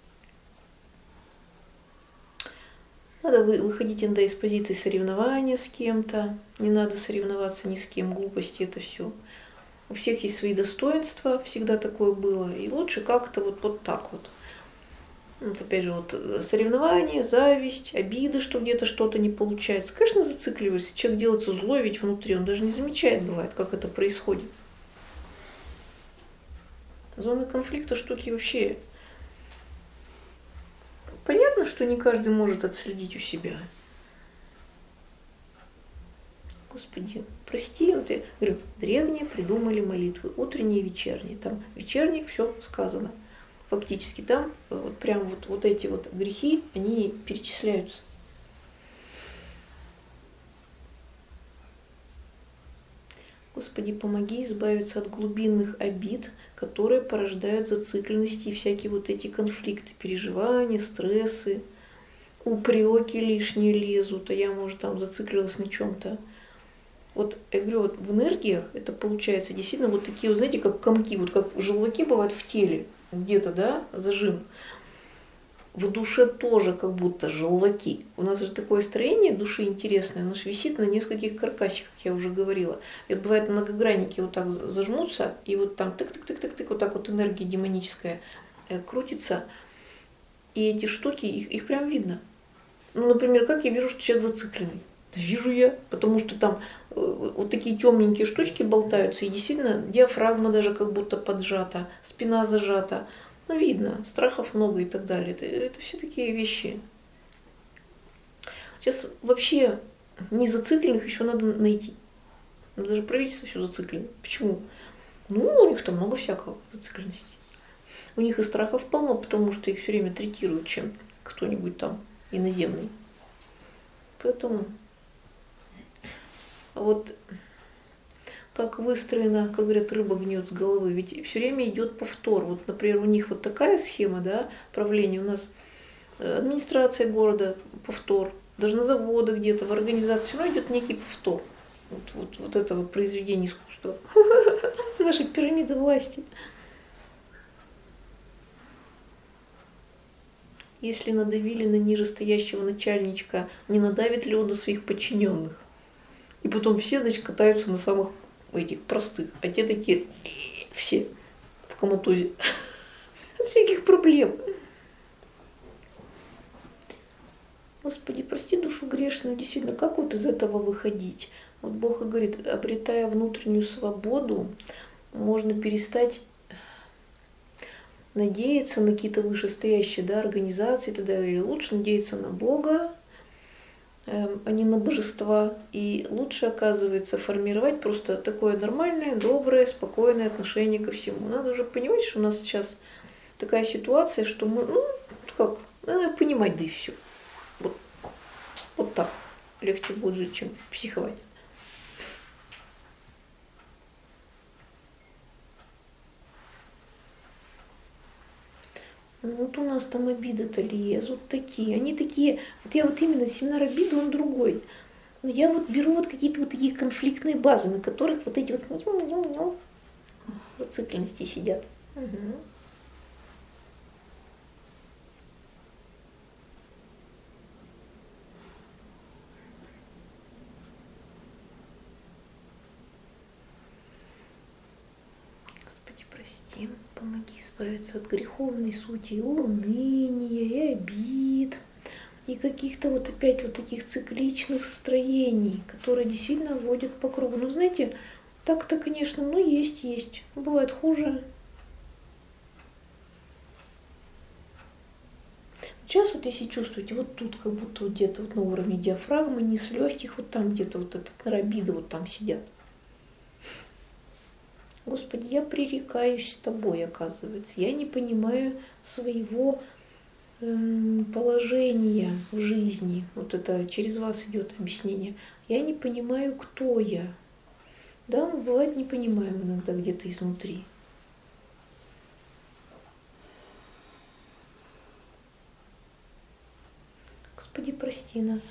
Надо выходить иногда из позиции соревнования с кем-то. Не надо соревноваться ни с кем, глупости это все. У всех есть свои достоинства, всегда такое было. И лучше как-то вот, вот так вот. Вот опять же, вот соревнования, зависть, обиды, что где-то что-то не получается. Конечно, зацикливается. Человек делается злой ведь внутри, он даже не замечает, бывает, как это происходит. Зоны конфликта штуки вообще. Понятно, что не каждый может отследить у себя. Господи, прости, вот я говорю, древние придумали молитвы, утренние и вечерние. Там вечерних все сказано. Фактически там вот прям вот, вот эти вот грехи, они перечисляются. Господи, помоги избавиться от глубинных обид, которые порождают зацикленности и всякие вот эти конфликты, переживания, стрессы, упреки лишние лезут, а я, может, там зациклилась на чем-то. Вот я говорю, вот в энергиях это получается действительно вот такие, вот, знаете, как комки, вот как желваки бывают в теле. Где-то, да, зажим. В душе тоже как будто желваки. У нас же такое строение души интересное, оно же висит на нескольких каркасиках, я уже говорила. И вот бывает многогранники вот так зажмутся, и вот там тык-тык-тык-тык-тык, вот так вот энергия демоническая крутится. И эти штуки, их, их прям видно. Ну, например, как я вижу, что человек зацикленный? Да вижу я, потому что там вот такие темненькие штучки болтаются, и действительно диафрагма даже как будто поджата, спина зажата. Ну, видно, страхов много и так далее. Это, это все такие вещи. Сейчас вообще не зацикленных еще надо найти. Даже правительство все зациклено. Почему? Ну, у них там много всякого зацикленности. У них и страхов полно, потому что их все время третируют чем кто-нибудь там иноземный. Поэтому... А вот как выстроена, как говорят, рыба гниет с головы, ведь все время идет повтор. Вот, например, у них вот такая схема, да, правления, у нас администрация города, повтор, даже на заводах где-то, в организации, все равно идет некий повтор вот, вот, вот этого произведения искусства. Наша пирамида власти. Если надавили на нижестоящего начальничка, не надавит ли он на своих подчиненных? И потом все, значит, катаются на самых этих простых. А те такие все в коматозе. Всяких проблем. Господи, прости душу грешную. Действительно, как вот из этого выходить? Вот Бог и говорит, обретая внутреннюю свободу, можно перестать надеяться на какие-то вышестоящие, да, организации и так далее. Лучше надеяться на Бога, э, а не на божества. И лучше, оказывается, формировать просто такое нормальное, доброе, спокойное отношение ко всему. Надо уже понимать, что у нас сейчас такая ситуация, что мы, ну, как, надо понимать, да и все. Вот, вот так легче будет жить, чем психовать. Ну, вот у нас там обиды-то лезут такие, они такие, вот я вот именно семинар обиды, он другой. Но я вот беру вот какие-то вот такие конфликтные базы, на которых вот эти вот ню-ню-ню зацикленности сидят. Угу. Господи, прости, помоги избавиться от греховной сути, и уныния, и обид, и каких-то вот опять вот таких цикличных строений, которые действительно водят по кругу. Ну, знаете, так-то, конечно, ну, есть, есть. Бывает хуже. Сейчас вот если чувствуете, вот тут как будто вот где-то вот на уровне диафрагмы, не с легких, вот там где-то вот этот нарабиды вот там сидят. Господи, я пререкаюсь с тобой, оказывается. Я не понимаю своего эм, положения в жизни. Вот это через вас идет объяснение. Я не понимаю, кто я. Да, мы бывает не понимаем иногда где-то изнутри. Господи, прости нас.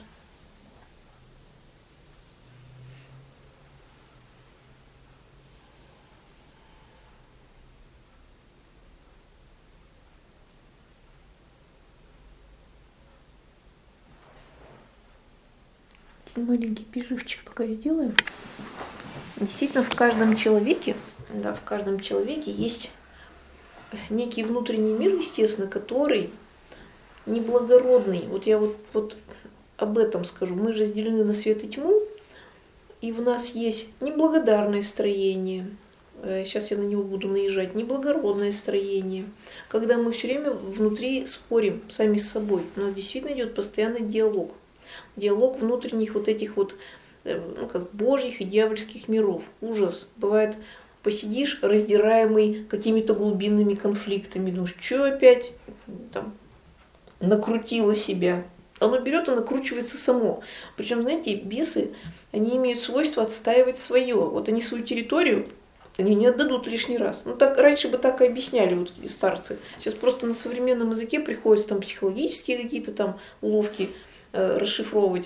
Маленький перерывчик пока сделаем. Действительно, в каждом человеке, да, в каждом человеке есть некий внутренний мир, естественно, который неблагородный. Вот я вот, вот об этом скажу. Мы же разделены на свет и тьму, и в нас есть неблагодарное строение. Сейчас я на него буду наезжать. Неблагородное строение. Когда мы все время внутри спорим сами с собой. У нас действительно идет постоянный диалог. Диалог внутренних вот этих вот, ну, как божьих и дьявольских миров. Ужас. Бывает, посидишь, раздираемый какими-то глубинными конфликтами. Думаешь, что опять там накрутило себя? Оно берет и накручивается само. Причем, знаете, бесы, они имеют свойство отстаивать свое. Вот они свою территорию, они не отдадут лишний раз. Ну, так раньше бы так и объясняли вот старцы. Сейчас просто на современном языке приходится там психологические какие-то там уловки расшифровывать,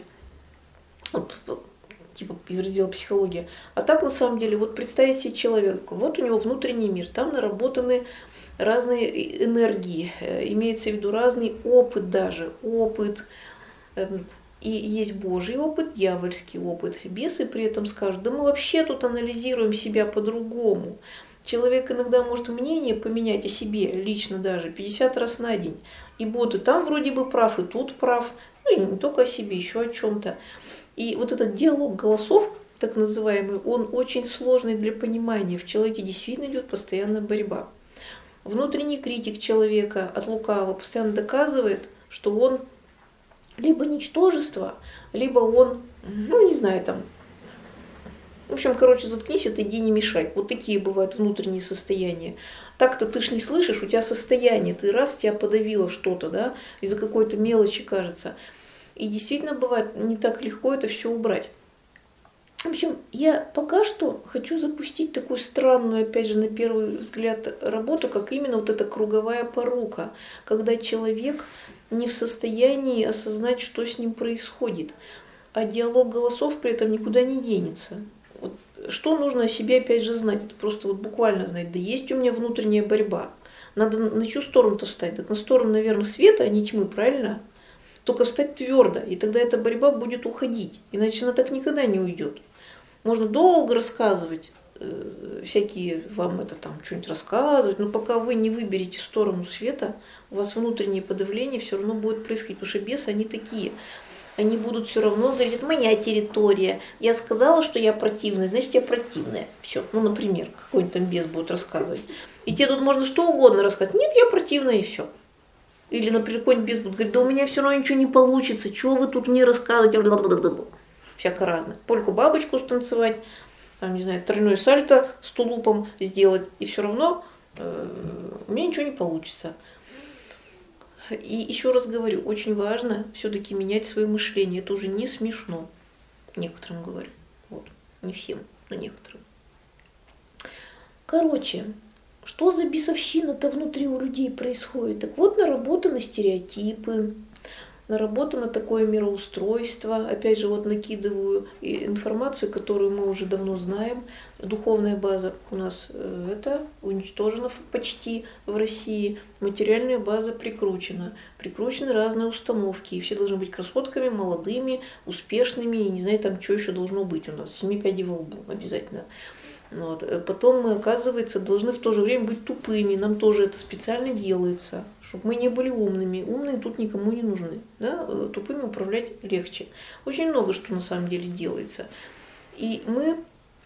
типа из раздела психология. А так на самом деле, вот представить себе человека, вот у него внутренний мир, там наработаны разные энергии, имеется в виду разный опыт даже, опыт, и есть Божий опыт, дьявольский опыт. Бесы при этом скажут, да мы вообще тут анализируем себя по-другому. Человек иногда может мнение поменять о себе, лично даже, пятьдесят раз на день. И будет и там вроде бы прав, и тут прав. Ну и не только о себе, еще о чем-то. И вот этот диалог голосов, так называемый, он очень сложный для понимания. В человеке действительно идет постоянная борьба. Внутренний критик человека от лукавого постоянно доказывает, что он либо ничтожество, либо он, ну не знаю, там, в общем, короче, заткнись, отойди, не мешай. Вот такие бывают внутренние состояния. Так-то ты ж не слышишь, у тебя состояние, ты раз тебя подавило что-то, да, из-за какой-то мелочи, кажется. И действительно бывает не так легко это все убрать. В общем, я пока что хочу запустить такую странную, опять же, на первый взгляд, работу, как именно вот эта круговая порука, когда человек не в состоянии осознать, что с ним происходит, а диалог голосов при этом никуда не денется. Вот что нужно о себе опять же знать? Это просто вот буквально знать, да есть у меня внутренняя борьба. Надо на чью сторону-то встать? Так на сторону, наверное, света, а не тьмы, правильно? Только встать твердо, и тогда эта борьба будет уходить. Иначе она так никогда не уйдет. Можно долго рассказывать, э, всякие вам это там что-нибудь рассказывать, но пока вы не выберете сторону света, у вас внутреннее подавление все равно будет происходить, потому что бесы, они такие. они будут все равно говорить, это моя территория. Я сказала, что я противная, значит, я противная. Все, ну, например, какой-нибудь там бес будет рассказывать. И тебе тут можно что угодно рассказать. Нет, я противная, и все. Или, например, какой-нибудь бес будет говорить, да у меня все равно ничего не получится, чего вы тут мне рассказываете? Всяко разное. Польку-бабочку станцевать, там, не знаю, тройное сальто с тулупом сделать, и все равно э, у меня ничего не получится. И еще раз говорю, очень важно все-таки менять свое мышление. Это уже не смешно. Некоторым говорю. Вот. Не всем, но некоторым. Короче, что за бесовщина-то внутри у людей происходит? Так вот, наработаны стереотипы, наработано такое мироустройство. Опять же, вот накидываю информацию, которую мы уже давно знаем. Духовная база у нас это уничтожена почти в России. Материальная база прикручена. Прикручены разные установки. И все должны быть красотками, молодыми, успешными. И не знаю, там что еще должно быть у нас. Семи пядей во лбу обязательно. Вот. Потом мы, оказывается, должны в то же время быть тупыми. Нам тоже это специально делается, чтобы мы не были умными. Умные тут никому не нужны. Да? Тупыми управлять легче. Очень много что на самом деле делается. И мы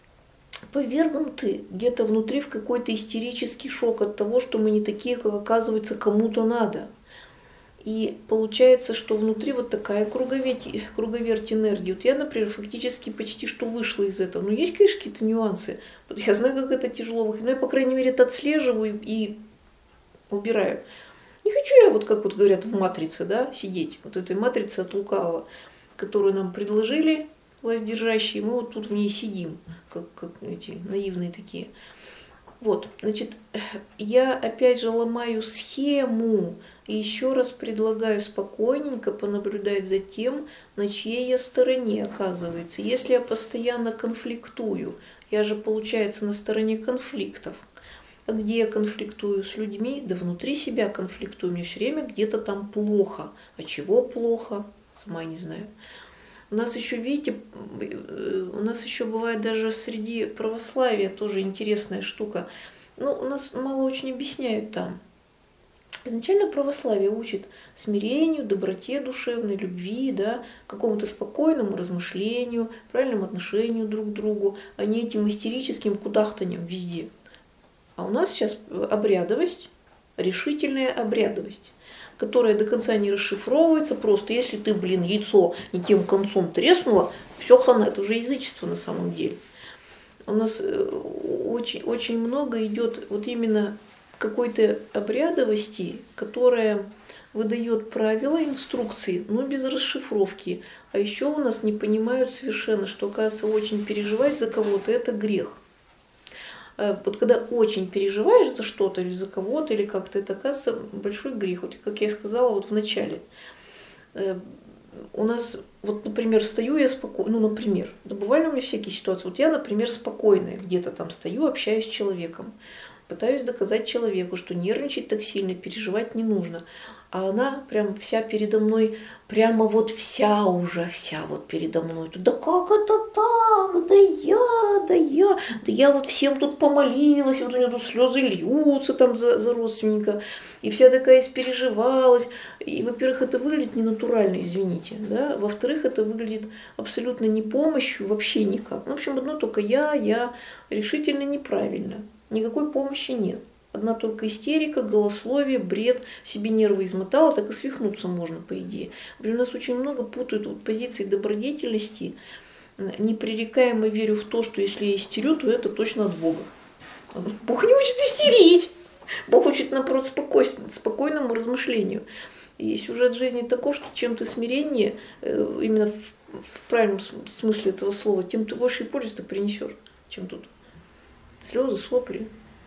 повергнуты где-то внутри в какой-то истерический шок от того, что мы не такие, как оказывается кому-то надо. И получается, что внутри вот такая круговерть, круговерть энергии. Вот я, например, фактически почти что вышла из этого. Но есть, конечно, какие-то нюансы. Вот я знаю, как это тяжело выходить. Но я, по крайней мере, это отслеживаю и убираю. Не хочу я, вот как вот говорят, в матрице, да, сидеть. Вот этой матрице от лукавого, которую нам предложили властьдержащие. Мы вот тут в ней сидим, как, как эти наивные такие. Вот, значит, я опять же ломаю схему и еще раз предлагаю спокойненько понаблюдать за тем, на чьей я стороне оказывается. Если я постоянно конфликтую, я же, получается, на стороне конфликтов. А где я конфликтую с людьми? Да внутри себя конфликтую. Мне все время где-то там плохо. А чего плохо? Сама не знаю. У нас еще, видите, у нас еще бывает даже среди православия тоже интересная штука. Ну, у нас мало очень объясняют там. Изначально православие учит смирению, доброте душевной, любви, да, какому-то спокойному размышлению, правильному отношению друг к другу, а не этим истерическим кудахтанием везде. А у нас сейчас обрядовость, решительная обрядовость, которая до конца не расшифровывается. Просто если ты, блин, яйцо не тем концом треснула, все хана, это уже язычество на самом деле. У нас очень, очень много идет вот именно какой-то обрядовости, которая выдает правила, инструкции, но без расшифровки. А еще у нас не понимают совершенно, что, оказывается, очень переживать за кого-то – это грех. Вот когда очень переживаешь за что-то или за кого-то, или как-то, это, оказывается, большой грех. Вот как я сказала вот в начале. У нас, вот, например, стою я спокойно, ну, например, да бывали у меня всякие ситуации. Вот я, например, спокойная, где-то там стою, общаюсь с человеком. Пытаюсь доказать человеку, что нервничать так сильно, переживать не нужно. А она прям вся передо мной, прямо вот вся уже, вся вот передо мной. Да как это так? Да я, да я, да я вот всем тут помолилась, вот у нее тут слезы льются там за, за родственника. И вся такая испереживалась. И, во-первых, это выглядит ненатурально, извините. Да? Во-вторых, это выглядит абсолютно не помощью, вообще никак. Ну, в общем, одно только я, я решительно неправильно. Никакой помощи нет. Одна только истерика, голословие, бред, себе нервы измотала, так и свихнуться можно, по идее. У нас очень много путают вот позиции добродетельности. Непререкаемо верю в то, что если я истерю, то это точно от Бога. Бог не учит истерить. Бог учит, наоборот, спокойному размышлению. И сюжет жизни таков, что чем ты смиреннее, именно в правильном смысле этого слова, тем ты больше и пользы-то принесешь, чем тут. Слезы, сопли.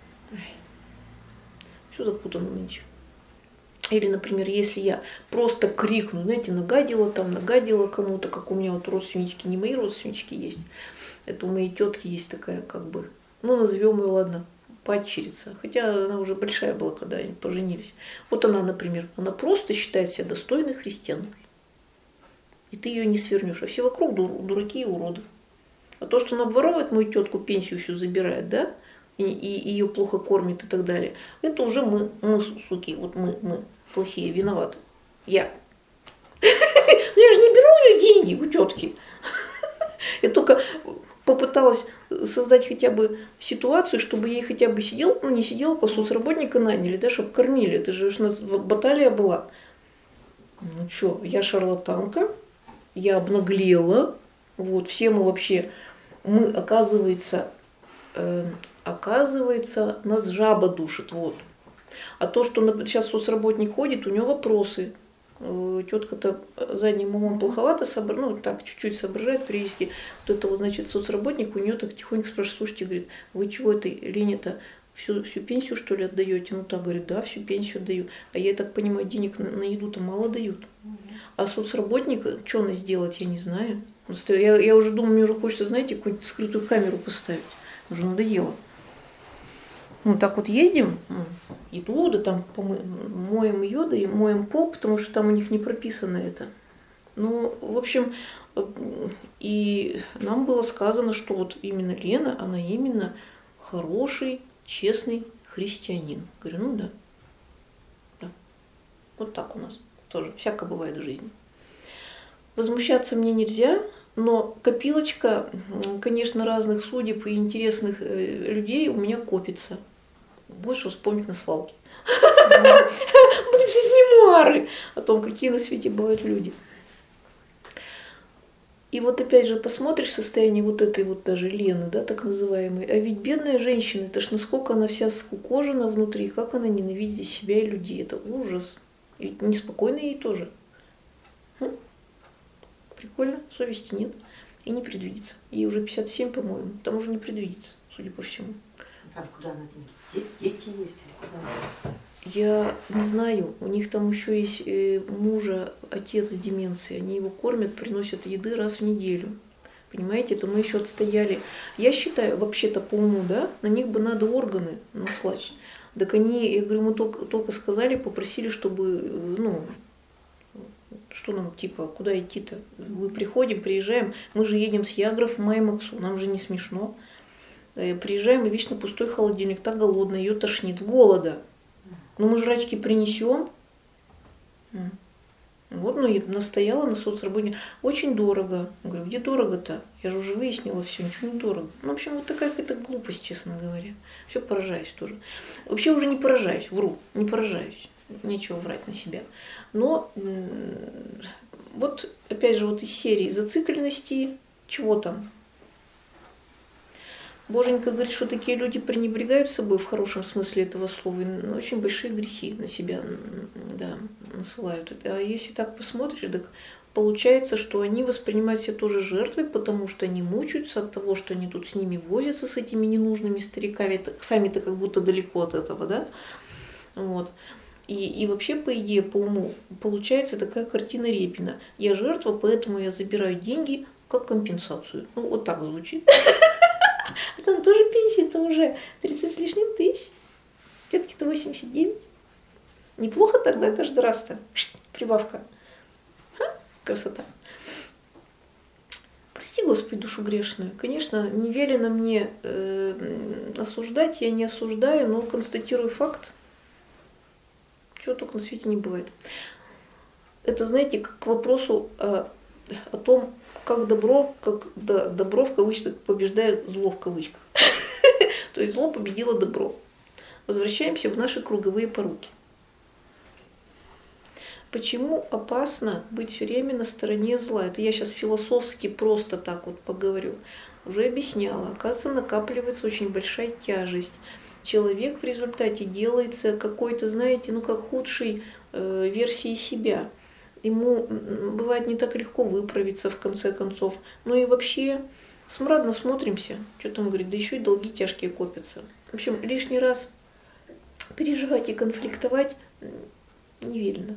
Все запутано нынче. Или, например, если я просто крикну, знаете, нагадила там, нагадила кому-то, как у меня вот родственнички, не мои родственнички есть. Это у моей тетки есть такая, как бы, ну, назовем ее, ладно, падчерица. Хотя она уже большая была, когда они поженились. Вот она, например, она просто считает себя достойной христианкой. И ты ее не свернешь. А все вокруг дураки и уроды. А то, что она обворовывает мою тетку, пенсию еще забирает, да, и, и ее плохо кормит и так далее, это уже мы, мы, суки, вот мы, мы плохие, виноваты. Я. Ну я же не беру у нее деньги у тетки. Я только попыталась создать хотя бы ситуацию, чтобы ей хотя бы сидел, ну не сиделку, а соцработника наняли, да, чтобы кормили. Это же у нас баталия была. Ну что, я шарлатанка, я обнаглела, вот, все мы вообще, мы, оказывается, э, оказывается, нас жаба душит, вот. А то, что сейчас соцработник ходит, у него вопросы. Тетка-то задним умом плоховато, собр... ну так, чуть-чуть соображает периодически. Вот это вот, значит, соцработник у нее так тихонько спрашивает: слушайте, говорит, вы чего этой Лене-то всю, всю пенсию, что ли, отдаете? Ну так, говорит, да, всю пенсию отдаю. А я так понимаю, денег на, на еду-то мало дают. А соцработник, что она сделать, я не знаю. Я, я уже думаю, мне уже хочется, знаете, какую-нибудь скрытую камеру поставить. Уже надоело. Ну, так вот ездим, еду, да там моем ее, да и моем пол, потому что там у них не прописано это. Ну, в общем, и нам было сказано, что вот именно Лена, она именно хороший, честный христианин. Говорю, ну да, да. Вот так у нас тоже, всякое бывает в жизни. Возмущаться мне нельзя, но копилочка, конечно, разных судеб и интересных людей у меня копится. Больше вспомнить на свалке. Будем писать мемуары о том, какие на свете бывают люди. И вот опять же посмотришь состояние вот этой вот даже Лены, да, так называемой. А ведь бедная женщина, это ж насколько она вся скукожена внутри, как она ненавидит себя и людей. Это ужас. Ведь неспокойно ей тоже. Хм? Прикольно, совести нет. И не предвидится. Ей уже пятьдесят семь, по-моему. Там уже не предвидится, судя по всему. Там куда она деньги? Дети есть или куда она? Я не знаю. У них там еще есть э, мужа, отец с деменцией. Они его кормят, приносят еды раз в неделю. Понимаете, то мы еще отстояли. Я считаю, вообще-то по уму, да, на них бы надо органы наслать. Так они, я говорю, мы только, только сказали, попросили, чтобы, ну, что нам, типа, куда идти-то? Мы приходим, приезжаем, мы же едем с Ягров в Маймаксу, нам же не смешно. Приезжаем, и вечно пустой холодильник, так голодно, ее тошнит, голода. Ну мы жрачки принесем. Вот, ну, я настояла на соцработнике. Очень дорого. Я говорю, где дорого-то? Я же уже выяснила все, ничего не дорого. Ну, в общем, вот такая какая-то глупость, честно говоря. Все поражаюсь тоже. Вообще уже не поражаюсь, вру, не поражаюсь. Нечего врать на себя. Но вот, опять же, вот из серии зацикленности, чего там? Боженька говорит, что такие люди пренебрегают собой в хорошем смысле этого слова, и очень большие грехи на себя, да, насылают. А если так посмотришь, так получается, что они воспринимают себя тоже жертвой, потому что они мучаются от того, что они тут с ними возятся, с этими ненужными стариками, сами-то как будто далеко от этого, да? Вот. И, и вообще, по идее, по уму, получается такая картина Репина. Я жертва, поэтому я забираю деньги как компенсацию. Ну, вот так звучит. А там тоже пенсия-то уже тридцать с лишним тысяч. Тетки-то восемьдесят девять. Неплохо тогда каждый раз-то. Прибавка. Ха, красота. Прости, Господи, душу грешную. Конечно, не велено мне э, осуждать, я не осуждаю, но констатирую факт. Чего только на свете не бывает. Это, знаете, к вопросу о, о том, как добро, как да, добро в кавычках побеждает зло в кавычках. То есть зло победило добро. Возвращаемся в наши круговые поруки. Почему опасно быть все время на стороне зла? Это я сейчас философски просто так вот поговорю. Уже объясняла. Оказывается, накапливается очень большая тяжесть. Человек в результате делается какой-то, знаете, ну как худшей э, версией себя. Ему бывает не так легко выправиться в конце концов. Ну и вообще смрадно смотримся. Что там говорит, да еще и долги тяжкие копятся. В общем, лишний раз переживать и конфликтовать не велено.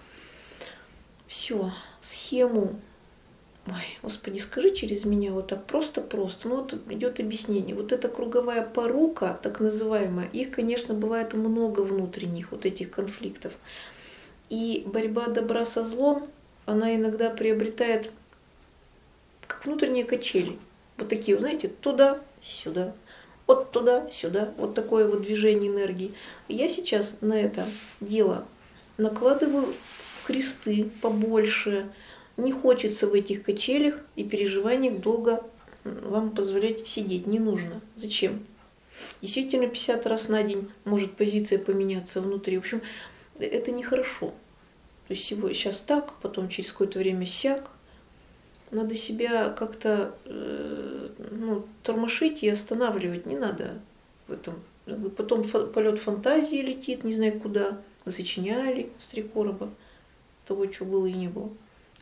Все, схему. Ой, Господи, скажи через меня вот так просто-просто. Ну вот идет объяснение. Вот эта круговая порука, так называемая, их, конечно, бывает много внутренних вот этих конфликтов. И борьба добра со злом, она иногда приобретает как внутренние качели. Вот такие, знаете, туда-сюда, вот туда-сюда, вот такое вот движение энергии. И я сейчас на это дело накладываю кресты побольше, не хочется в этих качелях и переживаниях долго вам позволять сидеть. Не нужно. Зачем? Действительно, пятьдесят раз на день может позиция поменяться внутри. В общем, это нехорошо. То есть сейчас так, потом через какое-то время сяк. Надо себя как-то э, ну, тормошить и останавливать. Не надо в этом. Потом полет фантазии летит, не знаю куда. Сочиняли с три короба того, что было и не было.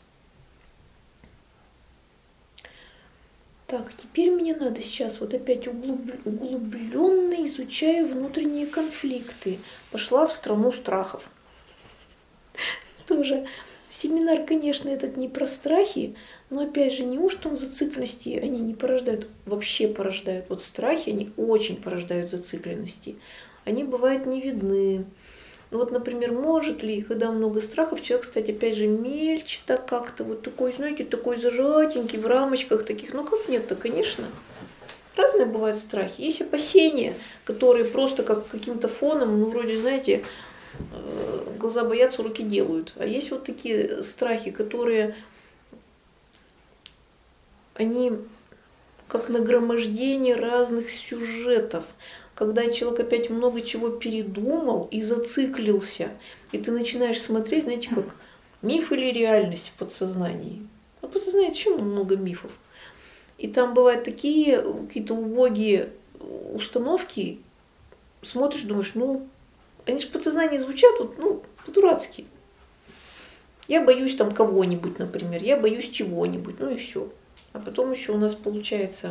Так, теперь мне надо сейчас вот опять углубленно изучаю внутренние конфликты. Пошла в страну страхов. Тоже семинар, конечно, этот не про страхи, но опять же, неужто он зацикленности они не порождают? Вообще порождают. Вот страхи, они очень порождают зацикленности. Они бывают не видны. Ну вот, например, может ли, когда много страхов, человек, кстати, опять же, мельче так как-то, вот такой, знаете, такой зажатенький, в рамочках таких. Ну как нет-то, конечно. Разные бывают страхи. Есть опасения, которые просто как каким-то фоном, ну вроде, знаете, глаза боятся, руки делают. А есть вот такие страхи, которые, они как нагромождение разных сюжетов. Когда человек опять много чего передумал и зациклился, и ты начинаешь смотреть, знаете, как миф или реальность в подсознании. А подсознание, почему много мифов? И там бывают такие какие-то убогие установки, смотришь, думаешь, ну, они же в подсознании звучат вот, ну, по-дурацки. Я боюсь там кого-нибудь, например, я боюсь чего-нибудь, ну и все. А потом еще у нас получается...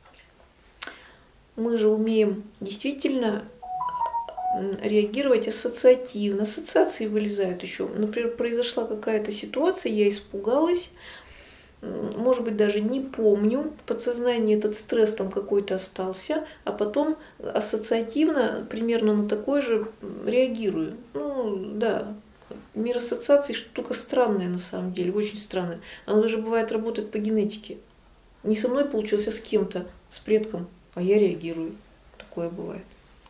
Мы же умеем действительно реагировать ассоциативно. Ассоциации вылезают еще. Например, произошла какая-то ситуация, я испугалась, может быть, даже не помню, в подсознании этот стресс там какой-то остался, а потом ассоциативно примерно на такой же реагирую. Ну, да, мир ассоциаций штука странная на самом деле, очень странная. Она даже бывает работает по генетике. Не со мной получился, с кем-то, с предком. А я реагирую. Такое бывает.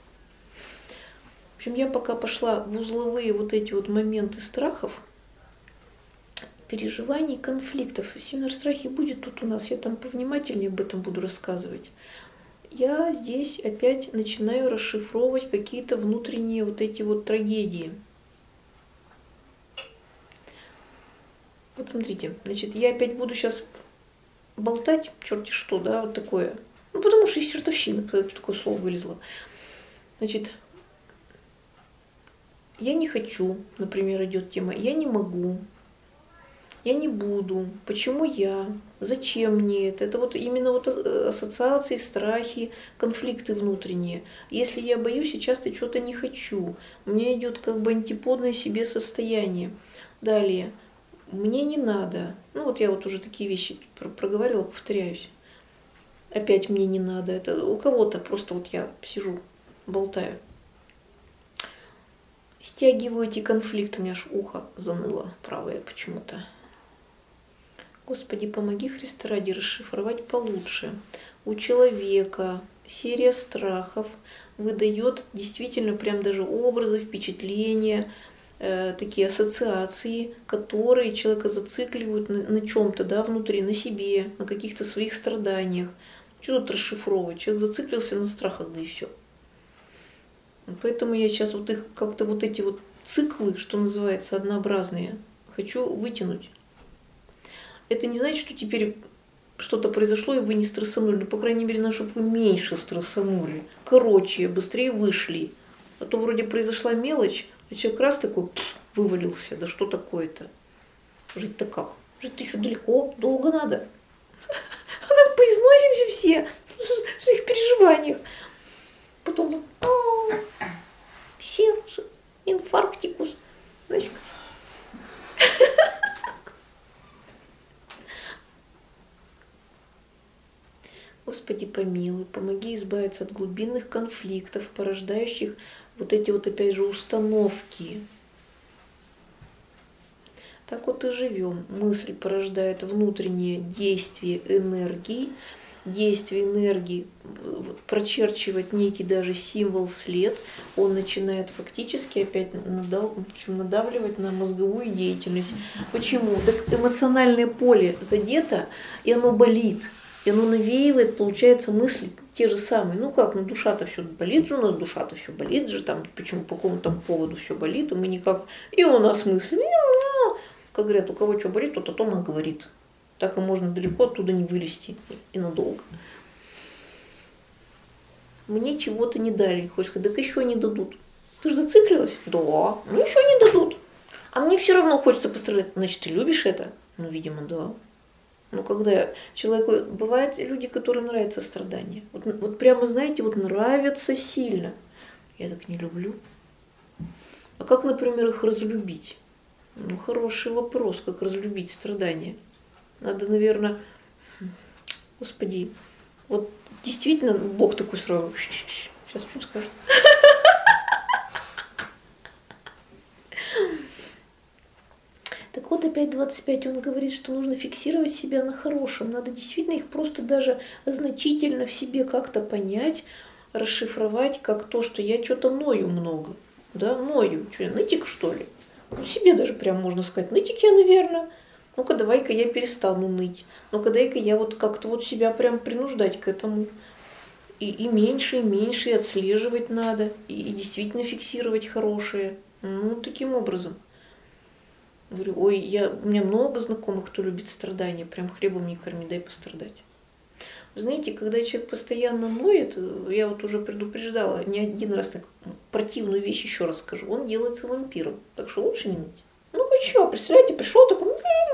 В общем, я пока пошла в узловые вот эти вот моменты страхов, переживаний, конфликтов. Семинар страхи будет тут у нас. Я там повнимательнее об этом буду рассказывать. Я здесь опять начинаю расшифровывать какие-то внутренние вот эти вот трагедии. Вот смотрите. Значит, я опять буду сейчас болтать, черти что, да, вот такое. Ну, потому что из чертовщины, такое слово вылезло. Значит, я не хочу, например, идет тема, я не могу, я не буду, почему я, зачем мне это? Это вот именно вот ассоциации, страхи, конфликты внутренние. Если я боюсь, и часто что-то не хочу, у меня идет как бы антиподное себе состояние. Далее, мне не надо. Ну вот я вот уже такие вещи проговорила, повторяюсь. Опять мне не надо. Это у кого-то просто вот я сижу, болтаю. Стягиваю эти конфликты. У меня аж ухо заныло правое почему-то. Господи, помоги, Христа ради, расшифровать получше. У человека серия страхов выдает действительно прям даже образы, впечатления, э, такие ассоциации, которые человека зацикливают на, на чем-то, да, внутри, на себе, на каких-то своих страданиях. Что тут расшифровывать? Человек зациклился на страхах, да и все. Поэтому я сейчас вот их как-то вот эти вот циклы, что называется, однообразные, хочу вытянуть. Это не значит, что теперь что-то произошло, и вы не стрессанули. Ну, по крайней мере, надо, чтобы вы меньше стрессанули. Короче, быстрее вышли. А то вроде произошла мелочь, а человек раз такой вывалился. Да что такое-то? Жить-то как? Жить-то еще далеко, долго надо. А так поизносимся все в своих переживаниях. Потом сердце, инфарктикус. Значит, Господи помилуй, помоги избавиться от глубинных конфликтов, порождающих вот эти вот опять же установки. Так вот и живем. Мысль порождает внутреннее действие энергии, действия энергии, прочерчивать некий даже символ, след, он начинает фактически опять надав, надавливать на мозговую деятельность. Почему? Так эмоциональное поле задето, и оно болит, и оно навеивает, получается, мысли те же самые. Ну как, ну душа-то все болит же, у нас душа-то все болит же, там, почему по какому-то там поводу все болит, и мы никак, и у нас мысли, как говорят, у кого что болит, тот о том и говорит. Так и можно далеко оттуда не вылезти и надолго. Мне чего-то не дали. Хочешь сказать, так еще не дадут. Ты же зациклилась? Да, ну еще не дадут. А мне все равно хочется пострадать. Значит, ты любишь это? Ну, видимо, да. Но когда человеку... Бывают люди, которым нравится страдание. Вот, вот прямо, знаете, вот нравится сильно. Я так не люблю. А как, например, их разлюбить? Ну, хороший вопрос, как разлюбить страдания. Надо, наверное, Господи, вот действительно Бог такой сразу, сейчас что скажет. Так вот, опять двадцать пять, он говорит, что нужно фиксировать себя на хорошем. Надо действительно их просто даже значительно в себе как-то понять, расшифровать, как то, что я что-то ною много. Да, ною. Что, я нытик, что ли? Ну, себе даже прям можно сказать, нытик я, наверное. Ну-ка, давай-ка я перестану ныть. Ну-ка, дай-ка я вот как-то вот себя прям принуждать к этому. И, и меньше, и меньше, и отслеживать надо. И, и действительно фиксировать хорошее. Ну, таким образом. Говорю, ой, я, у меня много знакомых, кто любит страдания. Прям хлебом не корми, дай пострадать. Вы знаете, когда человек постоянно ноет, я вот уже предупреждала, не один раз так противную вещь еще раз скажу, он делается вампиром. Так что лучше не ныть. Ну-ка что, представляете, пришел такой,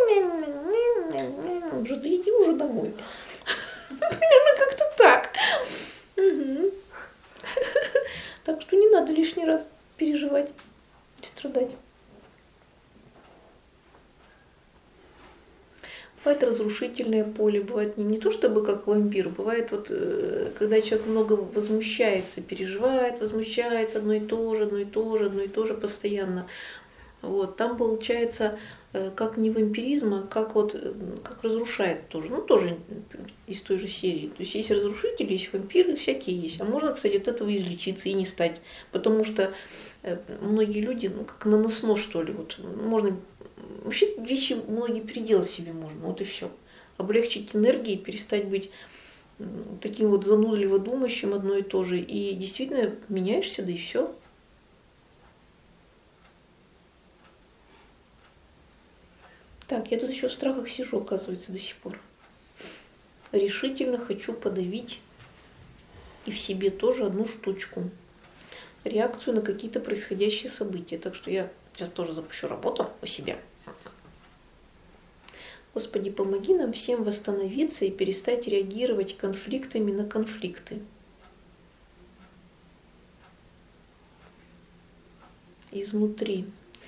уже да иди уже домой. Примерно как-то так. Угу. Так что не надо лишний раз переживать и страдать. Бывает разрушительное поле, бывает не, не то чтобы как вампир, бывает вот, когда человек много возмущается, переживает, возмущается одно и то же, одно и то же, одно и то же постоянно. Вот, там получается как не вампиризм, а как вот как разрушает тоже. Ну, тоже из той же серии. То есть есть разрушители, есть вампиры, всякие есть. А можно, кстати, от этого излечиться и не стать. Потому что многие люди, ну, как наносно, что ли, вот можно. Вообще вещи многие переделать себе можно, вот и все. Облегчить энергии, перестать быть таким вот занудливо думающим одно и то же. И действительно меняешься, да и все. Так, я тут еще в страхах сижу, оказывается, до сих пор. Решительно хочу подавить и в себе тоже одну штучку. Реакцию на какие-то происходящие события. Так что я сейчас тоже запущу работу у себя. Господи, помоги нам всем восстановиться и перестать реагировать конфликтами на конфликты. Изнутри.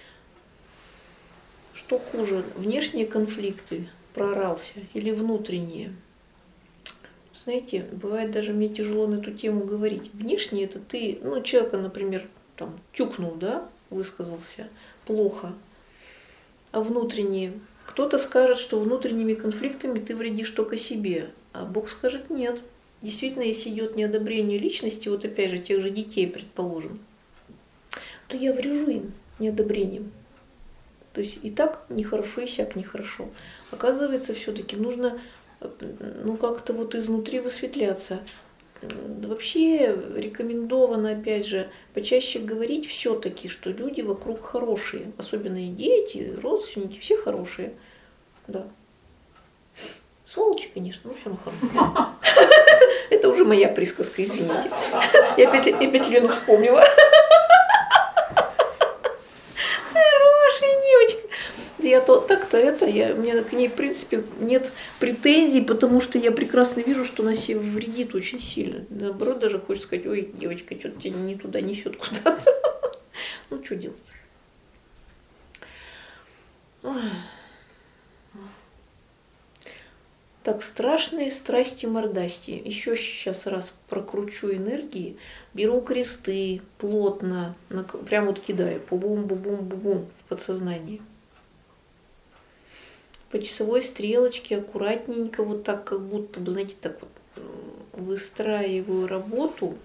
Что хуже, внешние конфликты, проорался, или внутренние? Знаете, бывает даже мне тяжело на эту тему говорить. Внешние это ты, ну, человека, например, там, тюкнул, да, высказался плохо. А внутренние? Кто-то скажет, что внутренними конфликтами ты вредишь только себе, а Бог скажет нет. Действительно, если идет неодобрение личности, вот опять же, тех же детей, предположим, то я врежу им неодобрением. То есть и так нехорошо, и сяк нехорошо. Оказывается, все-таки нужно ну, как-то вот изнутри высветляться. Вообще рекомендовано, опять же, почаще говорить все-таки, что люди вокруг хорошие. Особенно и дети, и родственники, все хорошие. Да. Сволочи, конечно, но все равно хорошие. Это уже моя присказка, извините. Я опять Лену вспомнила. Я то так-то это, я, у меня к ней, в принципе, нет претензий, потому что я прекрасно вижу, что она себе вредит очень сильно. Наоборот, даже хочется сказать, ой, девочка, что-то тебя не туда несет куда-то. Ну, что делать? Так, страшные страсти-мордасти. Еще сейчас раз прокручу энергии. Беру кресты плотно, прям вот кидаю, бу-бум-бу-бум-бу-бум в подсознании. По часовой стрелочке, аккуратненько, вот так, как будто бы, знаете, так вот выстраиваю работу,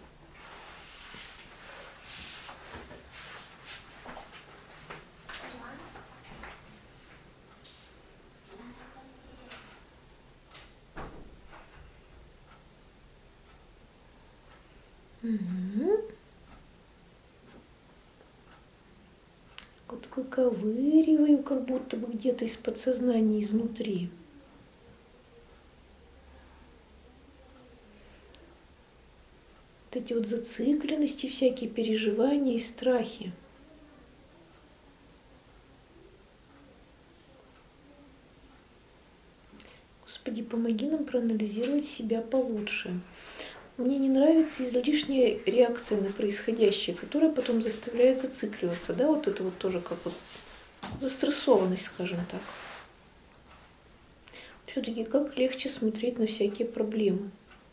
угу. Вот выковыриваю, как будто бы где-то из подсознания изнутри. Вот эти вот зацикленности, всякие переживания и страхи. Господи, помоги нам проанализировать себя получше. Мне не нравится излишняя реакция на происходящее, которая потом заставляет зацикливаться. Да, вот это вот тоже как вот застрессованность, скажем так. Все-таки как легче смотреть на всякие проблемы.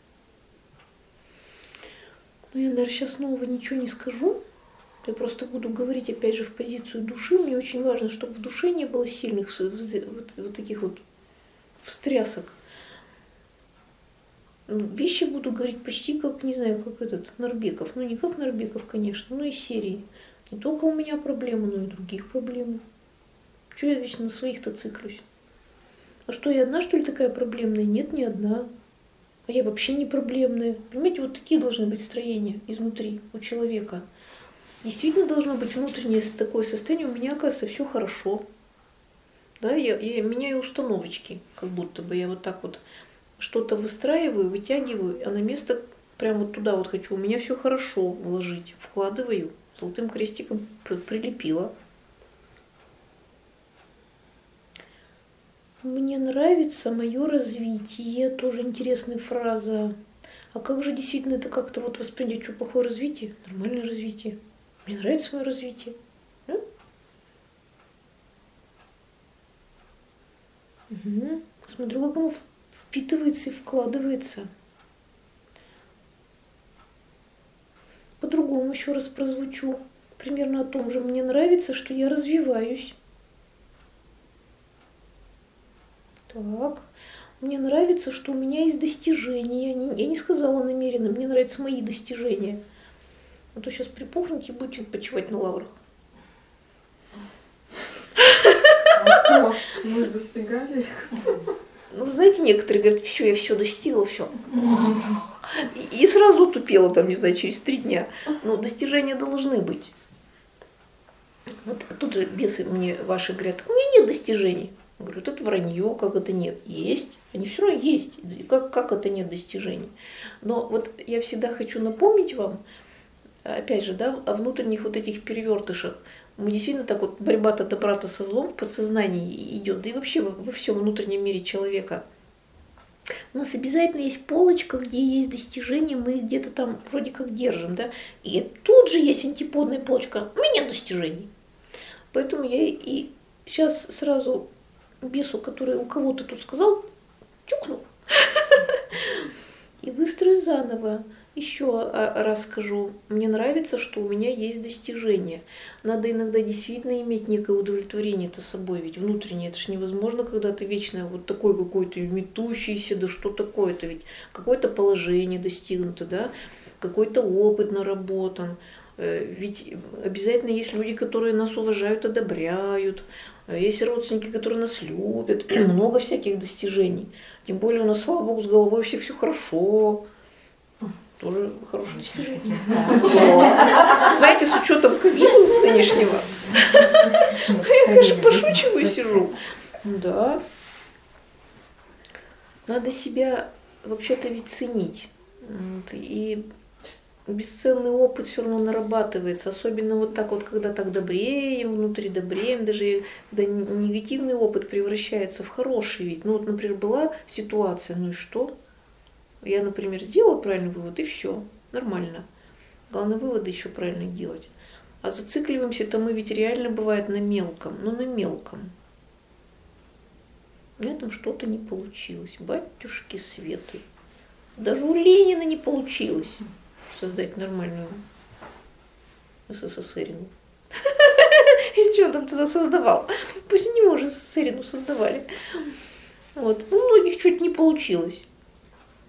Ну, я, наверное, сейчас снова ничего не скажу. Я просто буду говорить, опять же, в позицию души. Мне очень важно, чтобы в душе не было сильных вот, вот таких вот встрясок. Вещи буду говорить почти как, не знаю, как этот Нарбеков. Ну, не как Нарбеков, конечно, но из серии. Не только у меня проблемы, но и других проблем. Чего я вечно на своих-то циклюсь? А что, я одна, что ли, такая проблемная? Нет, не одна. А я вообще не проблемная. Понимаете, вот такие должны быть строения изнутри у человека. Действительно должно быть внутреннее такое состояние. У меня, оказывается, все хорошо. Да, я, я меняю установочки, как будто бы я вот так вот что-то выстраиваю, вытягиваю, а на место прямо вот туда вот хочу. У меня все хорошо вложить, вкладываю, золотым крестиком прилепила. Мне нравится мое развитие, тоже интересная фраза. А как же действительно это как-то вот воспринять, что плохое развитие? Нормальное развитие. Мне нравится мое развитие. Да? Угу. Смотрю, как оно впитывается и вкладывается. По-другому еще раз прозвучу. Примерно о том же. Мне нравится, что я развиваюсь. Так. Мне нравится, что у меня есть достижения. Я не, я не сказала намеренно. Мне нравятся мои достижения. А то сейчас припухнете и будете почивать на лаврах. А мы же достигали их. Ну, вы знаете, некоторые говорят, все, я все достигла, все. И, и сразу тупела, там, не знаю, через три дня. Но достижения должны быть. Вот тут же бесы мне ваши говорят, у меня нет достижений. Я говорю, вот это вранье, как это нет? Есть. Они все равно есть. Как, как это нет достижений? Но вот я всегда хочу напомнить вам, опять же, да, о внутренних вот этих перевертышах. Мы действительно так вот, борьба-то добра-то со злом в подсознании идет, да и вообще во, во всем внутреннем мире человека. У нас обязательно есть полочка, где есть достижения, мы где-то там вроде как держим, да. И тут же есть антиподная полочка, у меня нет достижений. Поэтому я и сейчас сразу бесу, который у кого-то тут сказал, чукну. И выстрою заново. Еще раз скажу, мне нравится, что у меня есть достижения. Надо иногда действительно иметь некое удовлетворение-то собой, ведь внутреннее, это же невозможно, когда ты вечно вот такой какой-то метущийся, да что такое-то, ведь какое-то положение достигнуто, да, какой-то опыт наработан. Ведь обязательно есть люди, которые нас уважают, одобряют, есть родственники, которые нас любят, много всяких достижений. Тем более у нас, слава Богу, с головой у всех все хорошо. Тоже хорошее достижение. Знаете, с учетом ковида нынешнего, я, конечно, пошучиваю, сижу. Да. Надо себя вообще-то ведь ценить. И бесценный опыт все равно нарабатывается. Особенно вот так вот, когда так добреем, внутри добреем, даже когда негативный опыт превращается в хороший. Ведь, ну вот, например, была ситуация, ну и что? Я, например, сделала правильный вывод, и все, нормально. Главное, выводы еще правильно делать. А зацикливаемся-то мы ведь реально бывает на мелком, ну на мелком. У меня там что-то не получилось. Батюшки светы. Даже у Ленина не получилось создать нормальную СССРину. И что он там тогда создавал? Пусть не может СССРину создавали. Вот. У многих чуть не получилось.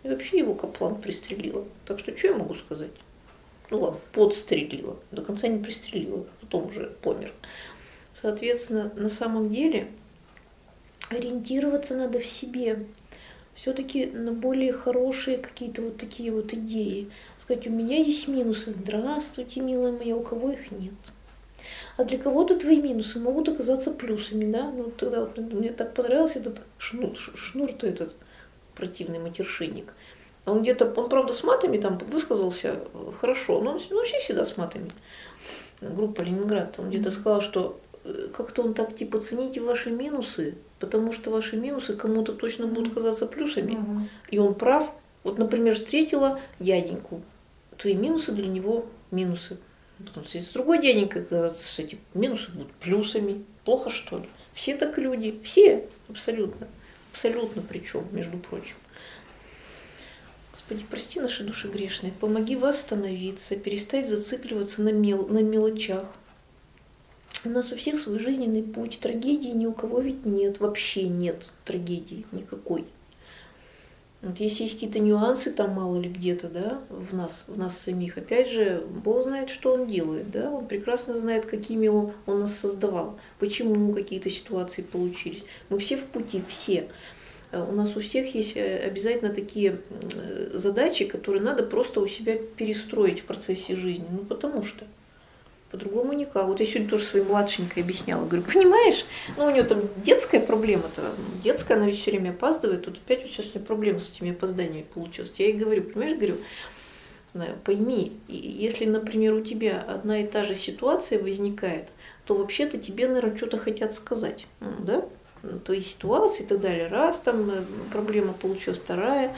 И вообще его Каплан пристрелила. Так что что я могу сказать? Ну ладно, подстрелила. До конца не пристрелила, потом уже помер. Соответственно, на самом деле ориентироваться надо в себе. Все-таки на более хорошие какие-то вот такие вот идеи. Сказать, у меня есть минусы. Здравствуйте, милая моя, у кого их нет. А для кого-то твои минусы могут оказаться плюсами, да? Ну, тогда вот мне так понравился этот шнур, шнур-то этот противный матершинник. Он где-то, он правда с матами там высказался хорошо, но он ну, вообще всегда с матами. Группа Ленинград, он где-то сказал, что как-то он так типа цените ваши минусы, потому что ваши минусы кому-то точно будут казаться плюсами. Mm-hmm. И он прав. Вот, например, встретила дяденьку. Твои минусы для него минусы. Потому что если другой дяденька казаться, что эти минусы будут плюсами. Плохо что ли? Все так люди. Все. Абсолютно. Абсолютно причем, между прочим. Господи, прости наши души грешные. Помоги восстановиться, перестать зацикливаться на, мел, на мелочах. У нас у всех свой жизненный путь, трагедии ни у кого ведь нет, вообще нет трагедии никакой. Вот если есть какие-то нюансы там мало ли где-то, да, в нас, в нас самих, опять же, Бог знает, что Он делает, да, Он прекрасно знает, какими Он, он нас создавал, почему какие-то ситуации получились. Мы все в пути, все. У нас у всех есть обязательно такие задачи, которые надо просто у себя перестроить в процессе жизни, ну потому что. По-другому никак. Вот я сегодня тоже своей младшенькой объясняла. Говорю, понимаешь, ну у нее там детская проблема-то. Детская, она ведь все время опаздывает. Тут опять вот сейчас у нее проблема с этими опозданиями получилась. Я ей говорю, понимаешь, говорю, пойми, если, например, у тебя одна и та же ситуация возникает, то вообще-то тебе, наверное, что-то хотят сказать. Да? Твои ситуации и так далее. Раз там проблема получилась, вторая.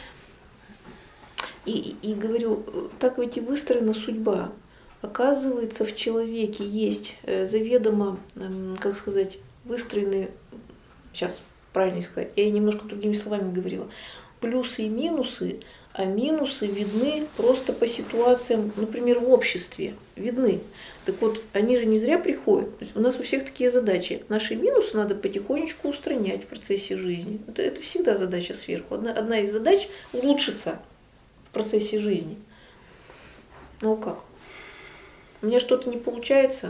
И, и говорю, так ведь и выстроена судьба. Оказывается, в человеке есть заведомо, как сказать, выстроенные, сейчас правильно сказать, я немножко другими словами говорила, плюсы и минусы, а минусы видны просто по ситуациям, например, в обществе, видны. Так вот, они же не зря приходят. То есть у нас у всех такие задачи. Наши минусы надо потихонечку устранять в процессе жизни. Это, это всегда задача сверху. Одна, одна из задач – улучшиться в процессе жизни. Ну как? У меня что-то не получается.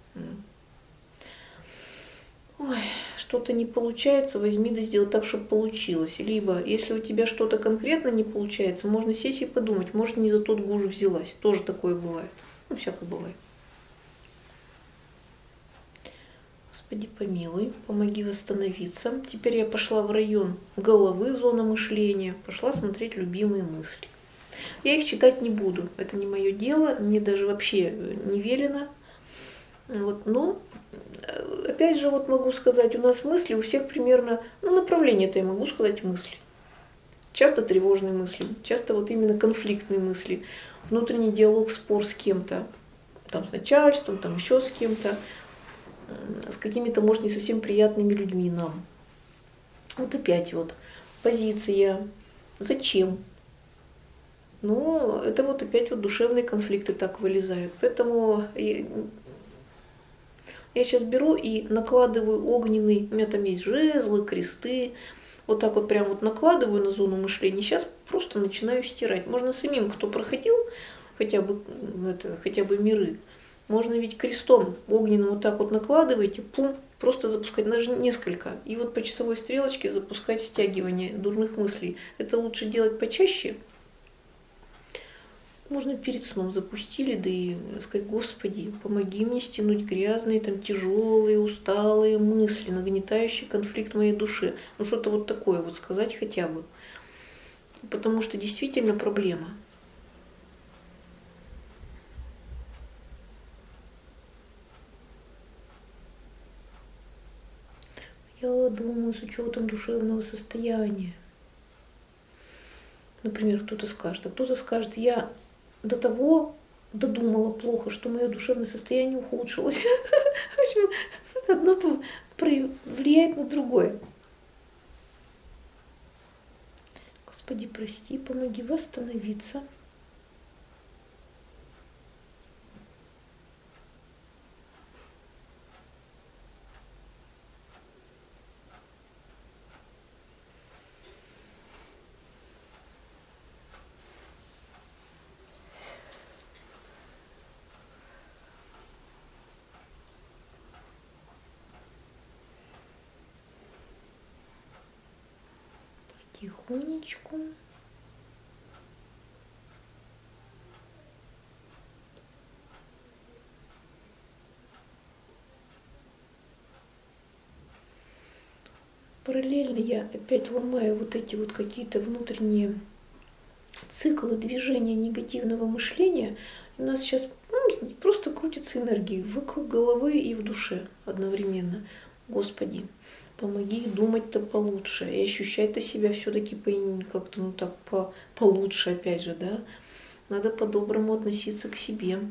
Ой, что-то не получается, возьми да сделай так, чтобы получилось. Либо, если у тебя что-то конкретно не получается, можно сесть и подумать, может, не за тот гуж взялась. Тоже такое бывает. Ну, всякое бывает. Господи, помилуй, помоги восстановиться. Теперь я пошла в район головы, зона мышления, пошла смотреть любимые мысли. Я их читать не буду, это не мое дело, мне даже вообще не велено. Вот, но, опять же, вот могу сказать, у нас мысли у всех примерно, ну, направление-то я могу сказать мысли. Часто тревожные мысли, часто вот именно конфликтные мысли, внутренний диалог, спор с кем-то, там с начальством, там еще с кем-то, с какими-то, может, не совсем приятными людьми нам. Вот опять вот позиция, зачем? Ну, это вот опять вот душевные конфликты так вылезают. Поэтому я, я сейчас беру и накладываю огненный, у меня там есть жезлы, кресты, вот так вот прям вот накладываю на зону мышления. Сейчас просто начинаю стирать. Можно самим, кто проходил хотя бы, это, хотя бы миры, можно ведь крестом огненным вот так вот накладываете, пум, просто запускать, даже несколько. И вот по часовой стрелочке запускать стягивание дурных мыслей. Это лучше делать почаще. Можно перед сном запустили, да и сказать, Господи, помоги мне стянуть грязные, там, тяжелые, усталые мысли, нагнетающий конфликт моей души. Ну что-то вот такое вот сказать хотя бы. Потому что действительно проблема. Я думаю, с учетом душевного состояния. Например, кто-то скажет, а кто-то скажет, я до того додумала плохо, что мое душевное состояние ухудшилось. В общем, одно влияет на другое. Господи, прости, помоги восстановиться. Тихонечку. Параллельно я опять ломаю вот эти вот какие-то внутренние циклы движения негативного мышления. У нас сейчас ну, просто крутятся энергии вокруг головы и в душе одновременно. Господи, помоги думать-то получше и ощущать-то себя все-таки как-то ну так по, получше опять же, да. Надо по-доброму относиться к себе,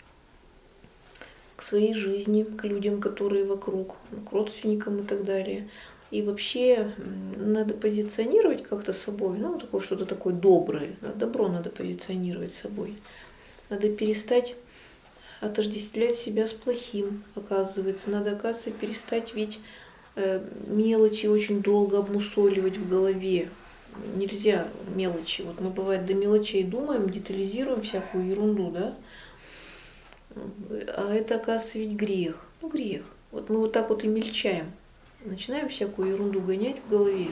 к своей жизни, к людям, которые вокруг, к родственникам и так далее. И вообще надо позиционировать как-то собой, ну, такое что-то такое доброе, добро надо позиционировать собой. Надо перестать отождествлять себя с плохим, оказывается. Надо, оказывается, перестать ведь э, мелочи очень долго обмусоливать в голове. Нельзя мелочи. Вот мы, бывает, до мелочей думаем, детализируем всякую ерунду, да? А это, оказывается, ведь грех. Ну, грех. Вот мы вот так вот и мельчаем. Начинаем всякую ерунду гонять в голове.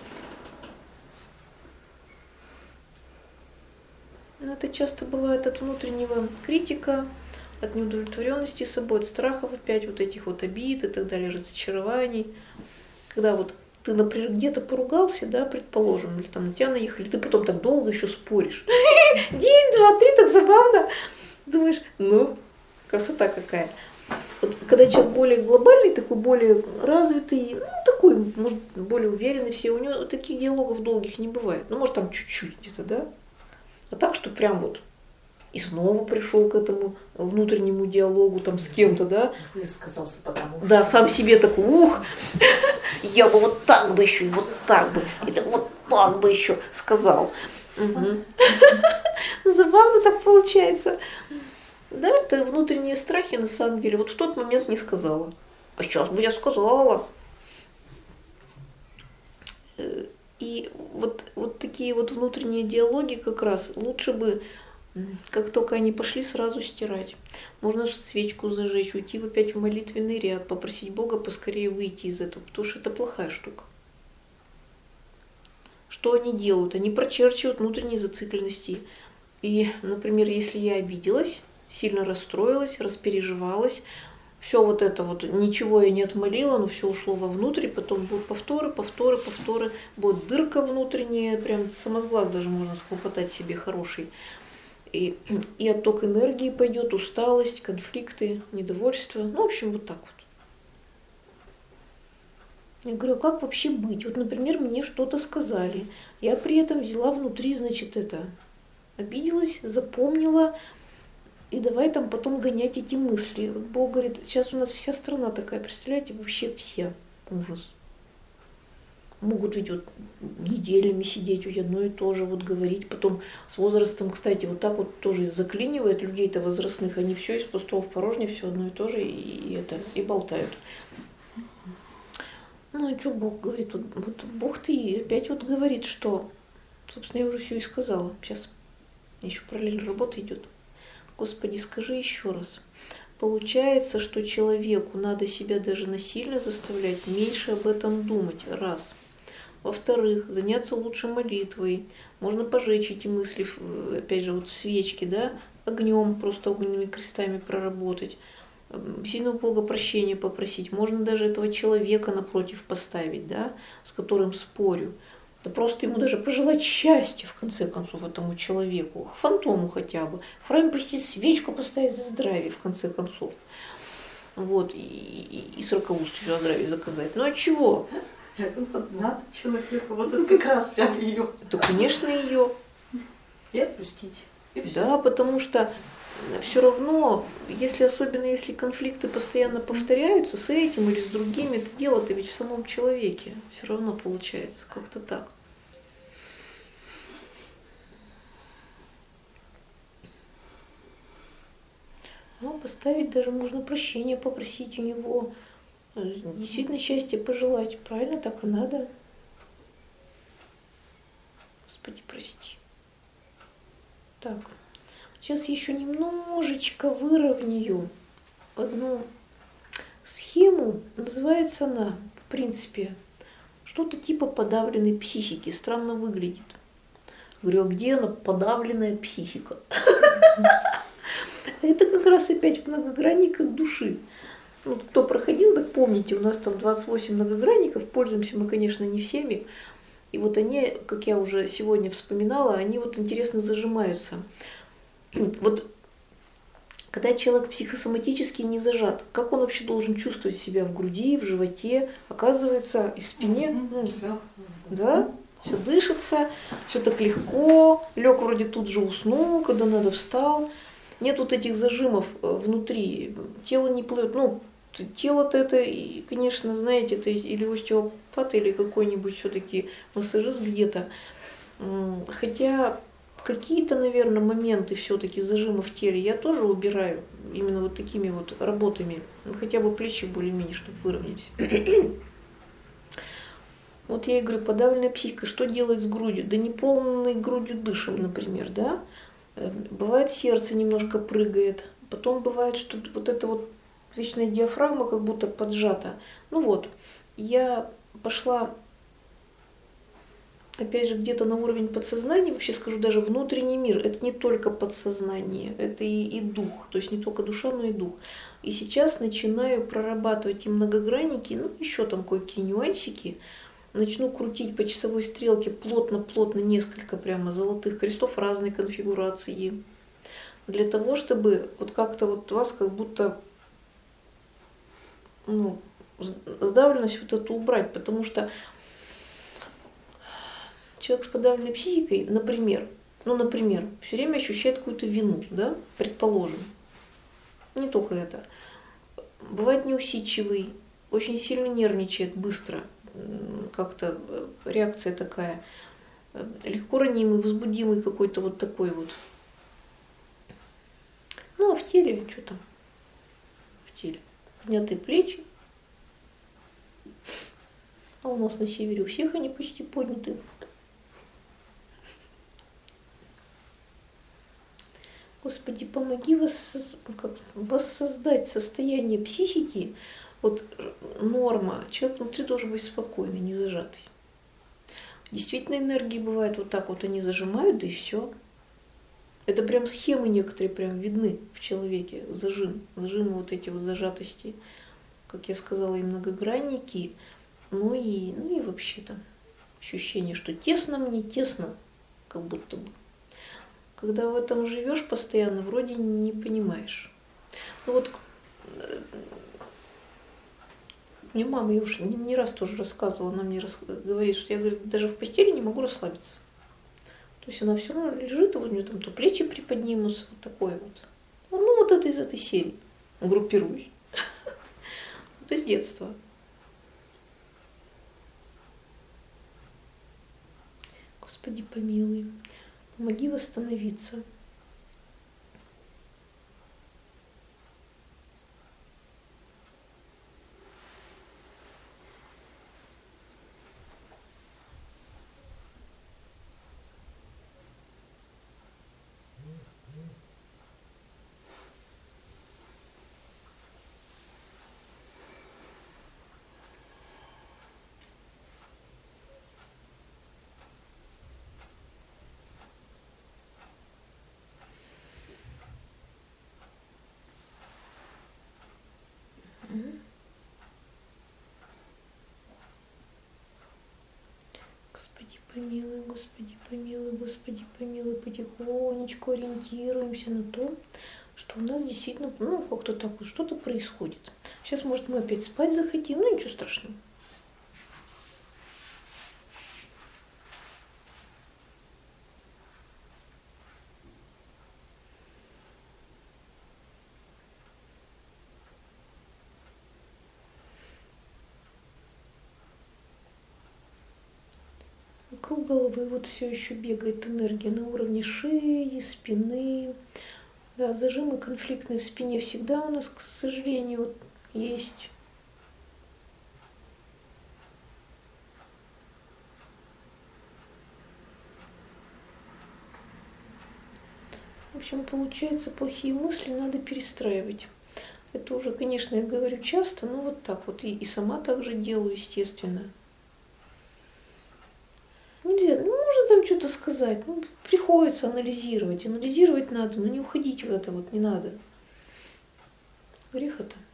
Но это часто бывает от внутреннего критика, от неудовлетворенности собой, от страхов опять, вот этих вот обид и так далее, разочарований. Когда вот ты, например, где-то поругался, да, предположим, или там на тебя наехали, ты потом так долго еще споришь. День, два, три, так забавно. Думаешь, ну, красота какая. Вот, когда человек более глобальный, такой более развитый, ну, такой, может, более уверенный все, у него таких диалогов долгих не бывает. Ну, может, там чуть-чуть где-то, да? А так, что прям вот и снова пришел к этому внутреннему диалогу там с кем-то, да? Высказался потому что... Да, сам себе такой, ух, я бы вот так бы еще, и вот так бы, и вот так бы еще сказал. Забавно так получается. Да, это внутренние страхи на самом деле. Вот в тот момент не сказала. А сейчас бы я сказала. И вот, вот такие вот внутренние диалоги как раз лучше бы, как только они пошли, сразу стирать. Можно свечку зажечь, уйти опять в молитвенный ряд, попросить Бога поскорее выйти из этого, потому что это плохая штука. Что они делают? Они прочерчивают внутренние зацикленности. И, например, если я обиделась, сильно расстроилась, распереживалась, все вот это вот, ничего я не отмолила, но все ушло вовнутрь, потом будут повторы, повторы, повторы, будет дырка внутренняя, прям самосглаз даже можно схлопотать себе хороший. И, и отток энергии пойдет, усталость, конфликты, недовольство, ну, в общем, вот так вот. Я говорю, как вообще быть? Вот, например, мне что-то сказали, я при этом взяла внутри, значит, это, обиделась, запомнила, и давай там потом гонять эти мысли. Вот Бог говорит, сейчас у нас вся страна такая, представляете, вообще все. Ужас. Могут ведь вот неделями сидеть, ведь одно и то же вот говорить. Потом с возрастом, кстати, вот так вот тоже заклинивает людей-то возрастных. Они все из пустого в порожнее, все одно и то же, и, и это, и болтают. Ну и что Бог говорит? Вот, вот Бог-то и опять вот говорит, что, собственно, я уже все и сказала. Сейчас еще параллельно работа идет. Господи, скажи еще раз. Получается, что человеку надо себя даже насильно заставлять меньше об этом думать. Раз. Во-вторых, заняться лучше молитвой. Можно пожечь эти мысли, опять же, вот свечки, да, огнем, просто огненными крестами проработать. Сильно у Бога прощения попросить. Можно даже этого человека напротив поставить, да, с которым спорю. Да просто ему даже пожелать счастья, в конце концов, этому человеку, фантому хотя бы. В храме посетить, свечку поставить за здравие, в конце концов. Вот, и, и, и сорокауст еще за здравие заказать. Ну а чего? Надо человеку, вот это как раз прям ее. Да, конечно, ее. И отпустить. И все. Да, потому что все равно, если особенно если конфликты постоянно повторяются с этим или с другими, это дело-то ведь в самом человеке. Все равно получается как-то так. Ну, поставить даже можно прощения попросить у него. Действительно счастья пожелать. Правильно, так и надо. Господи, прости. Так. Сейчас еще немножечко выровняю одну схему. Называется она, в принципе, что-то типа подавленной психики, странно выглядит. Говорю, а где она, подавленная психика? Это как раз опять в многогранниках души. Ну, кто проходил, так помните, у нас там двадцать восемь многогранников, пользуемся мы, конечно, не всеми. И вот они, как я уже сегодня вспоминала, они вот интересно зажимаются. Вот когда человек психосоматически не зажат, как он вообще должен чувствовать себя в груди, в животе, оказывается, и в спине? Ну, да, все дышится, все так легко, лег вроде тут же уснул, когда надо встал. Нет вот этих зажимов внутри, тело не плывет. Ну, тело-то это, конечно, знаете, это или остеопат, или какой-нибудь все-таки массажист где-то. Хотя какие-то, наверное, моменты все-таки зажима в теле я тоже убираю именно вот такими вот работами. Ну, хотя бы плечи более-менее, чтобы выровнять. Вот я и говорю, подавленная психика, что делать с грудью? Да не полной грудью дышим, например, да? Бывает, сердце немножко прыгает. Потом бывает, что вот эта вот вечная диафрагма как будто поджата. Ну вот, я пошла опять же, где-то на уровень подсознания, вообще скажу, даже внутренний мир, это не только подсознание, это и, и дух, то есть не только душа, но и дух. И сейчас начинаю прорабатывать и многогранники, ну еще там кое-какие нюансики, начну крутить по часовой стрелке плотно-плотно несколько прямо золотых крестов разной конфигурации, для того, чтобы вот как-то вот вас как будто, ну, сдавленность вот эту убрать, потому что человек с подавленной психикой, например, ну, например, все время ощущает какую-то вину, да, предположим. Не только это. Бывает неусидчивый, очень сильно нервничает быстро, как-то реакция такая, легко ранимый, возбудимый какой-то вот такой вот. Ну, а в теле, что там? В теле. Поднятые плечи. А у нас на севере у всех они почти подняты. Господи, помоги воссоз... как... воссоздать состояние психики, вот норма. Человек внутри должен быть спокойный, не зажатый. Действительно, энергии бывают вот так вот, они зажимают, да и все. Это прям схемы некоторые прям видны в человеке, зажим, зажимы вот эти вот зажатости, как я сказала, и многогранники, ну и, ну и вообще там ощущение, что тесно мне, тесно, как будто бы. Когда в этом живешь постоянно, вроде не понимаешь. Ну вот, мне мама, я уж не, не раз тоже рассказывала, она мне рас... говорит, что я, говорит, даже в постели не могу расслабиться. То есть она все равно лежит, и вот у нее там то плечи приподнимутся, вот такое вот. Ну вот это из этой серии. Группируюсь. Вот из детства. Господи помилуй. Помоги восстановиться. Господи помилуй, Господи помилуй, Господи помилуй, потихонечку ориентируемся на то, что у нас действительно, ну, как-то так вот что-то происходит. Сейчас, может, мы опять спать захотим, ну, ничего страшного. Вокруг головы вот все еще бегает энергия на уровне шеи, спины. Да, зажимы конфликтные в спине всегда у нас, к сожалению, вот есть. В общем, получается, плохие мысли надо перестраивать. Это уже, конечно, я говорю часто, но вот так вот. И, и сама так же делаю, естественно. что-то сказать. Ну, приходится анализировать. Анализировать надо, но не уходить в это вот, не надо. Грех это.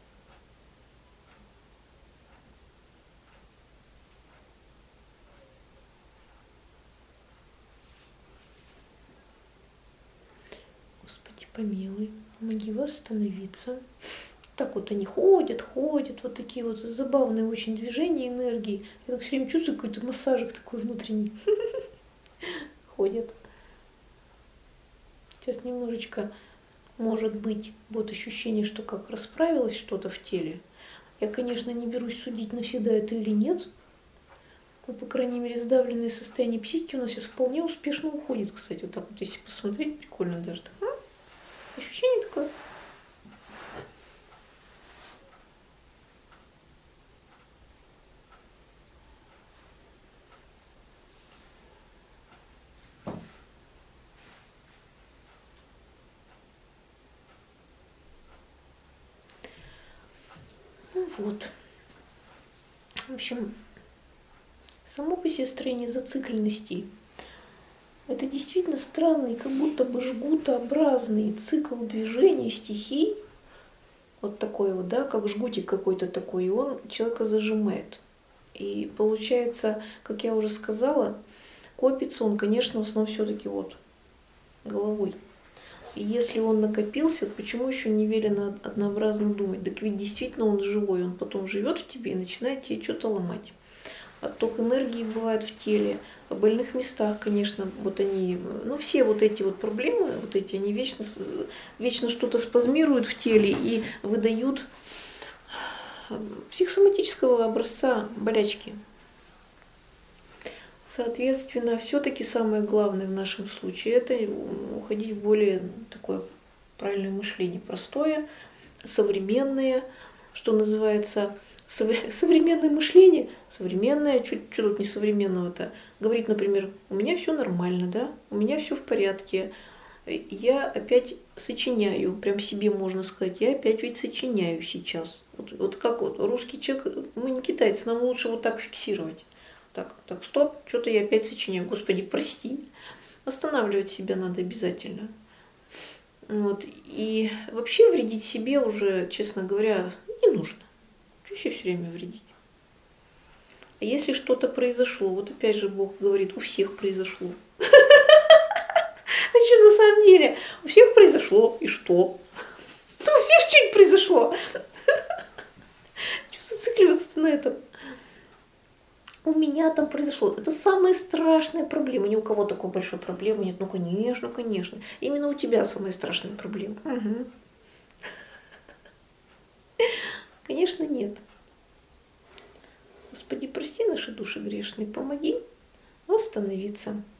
Господи, помилуй, помоги восстановиться. Так вот они ходят, ходят, вот такие вот забавные очень движения энергии. Я так все время чувствую какой-то массажик такой внутренний. Ходят. Сейчас немножечко, может быть, будет ощущение, что как расправилось что-то в теле. Я, конечно, не берусь судить, навсегда это или нет. Но, по крайней мере, сдавленное состояние психики у нас сейчас вполне успешно уходит, кстати. Вот так вот, если посмотреть, прикольно даже. Так, а? Ощущение такое. Вот. В общем, само по себе строение зацикленностей – это действительно странный, как будто бы жгутообразный цикл движения стихий. Вот такой вот, да, как жгутик какой-то такой, и он человека зажимает. И получается, как я уже сказала, копится он, конечно, в основном все-таки вот головой. И если он накопился, почему еще не велено однообразно думать? Так ведь действительно он живой, он потом живет в тебе и начинает тебе что-то ломать. Отток энергии бывает в теле, в больных местах, конечно, вот они, ну все вот эти вот проблемы, вот эти, они вечно, вечно что-то спазмируют в теле и выдают психосоматического образца болячки. Соответственно, все-таки самое главное в нашем случае – это уходить в более такое правильное мышление, простое, современное, что называется, современное мышление, современное, что тут не современного-то, говорит, например, у меня все нормально, да, у меня все в порядке, я опять сочиняю, прям себе можно сказать, я опять ведь сочиняю сейчас. Вот, вот как вот русский человек, мы не китайцы, нам лучше вот так фиксировать. Так, так, стоп, что-то я опять сочиняю. Господи, прости. Останавливать себя надо обязательно. Вот. И вообще вредить себе уже, честно говоря, не нужно. Что себе все время вредить? А если что-то произошло, вот опять же Бог говорит, у всех произошло. А что на самом деле? У всех произошло, и что? У всех что-нибудь произошло. Что зацикливаться на этом? У меня там произошло. Это самая страшная проблема. Ни у кого такой большой проблемы нет. Ну, конечно, конечно. Именно у тебя самая страшная проблема. Угу. Конечно, нет. Господи, прости наши души грешные. Помоги восстановиться.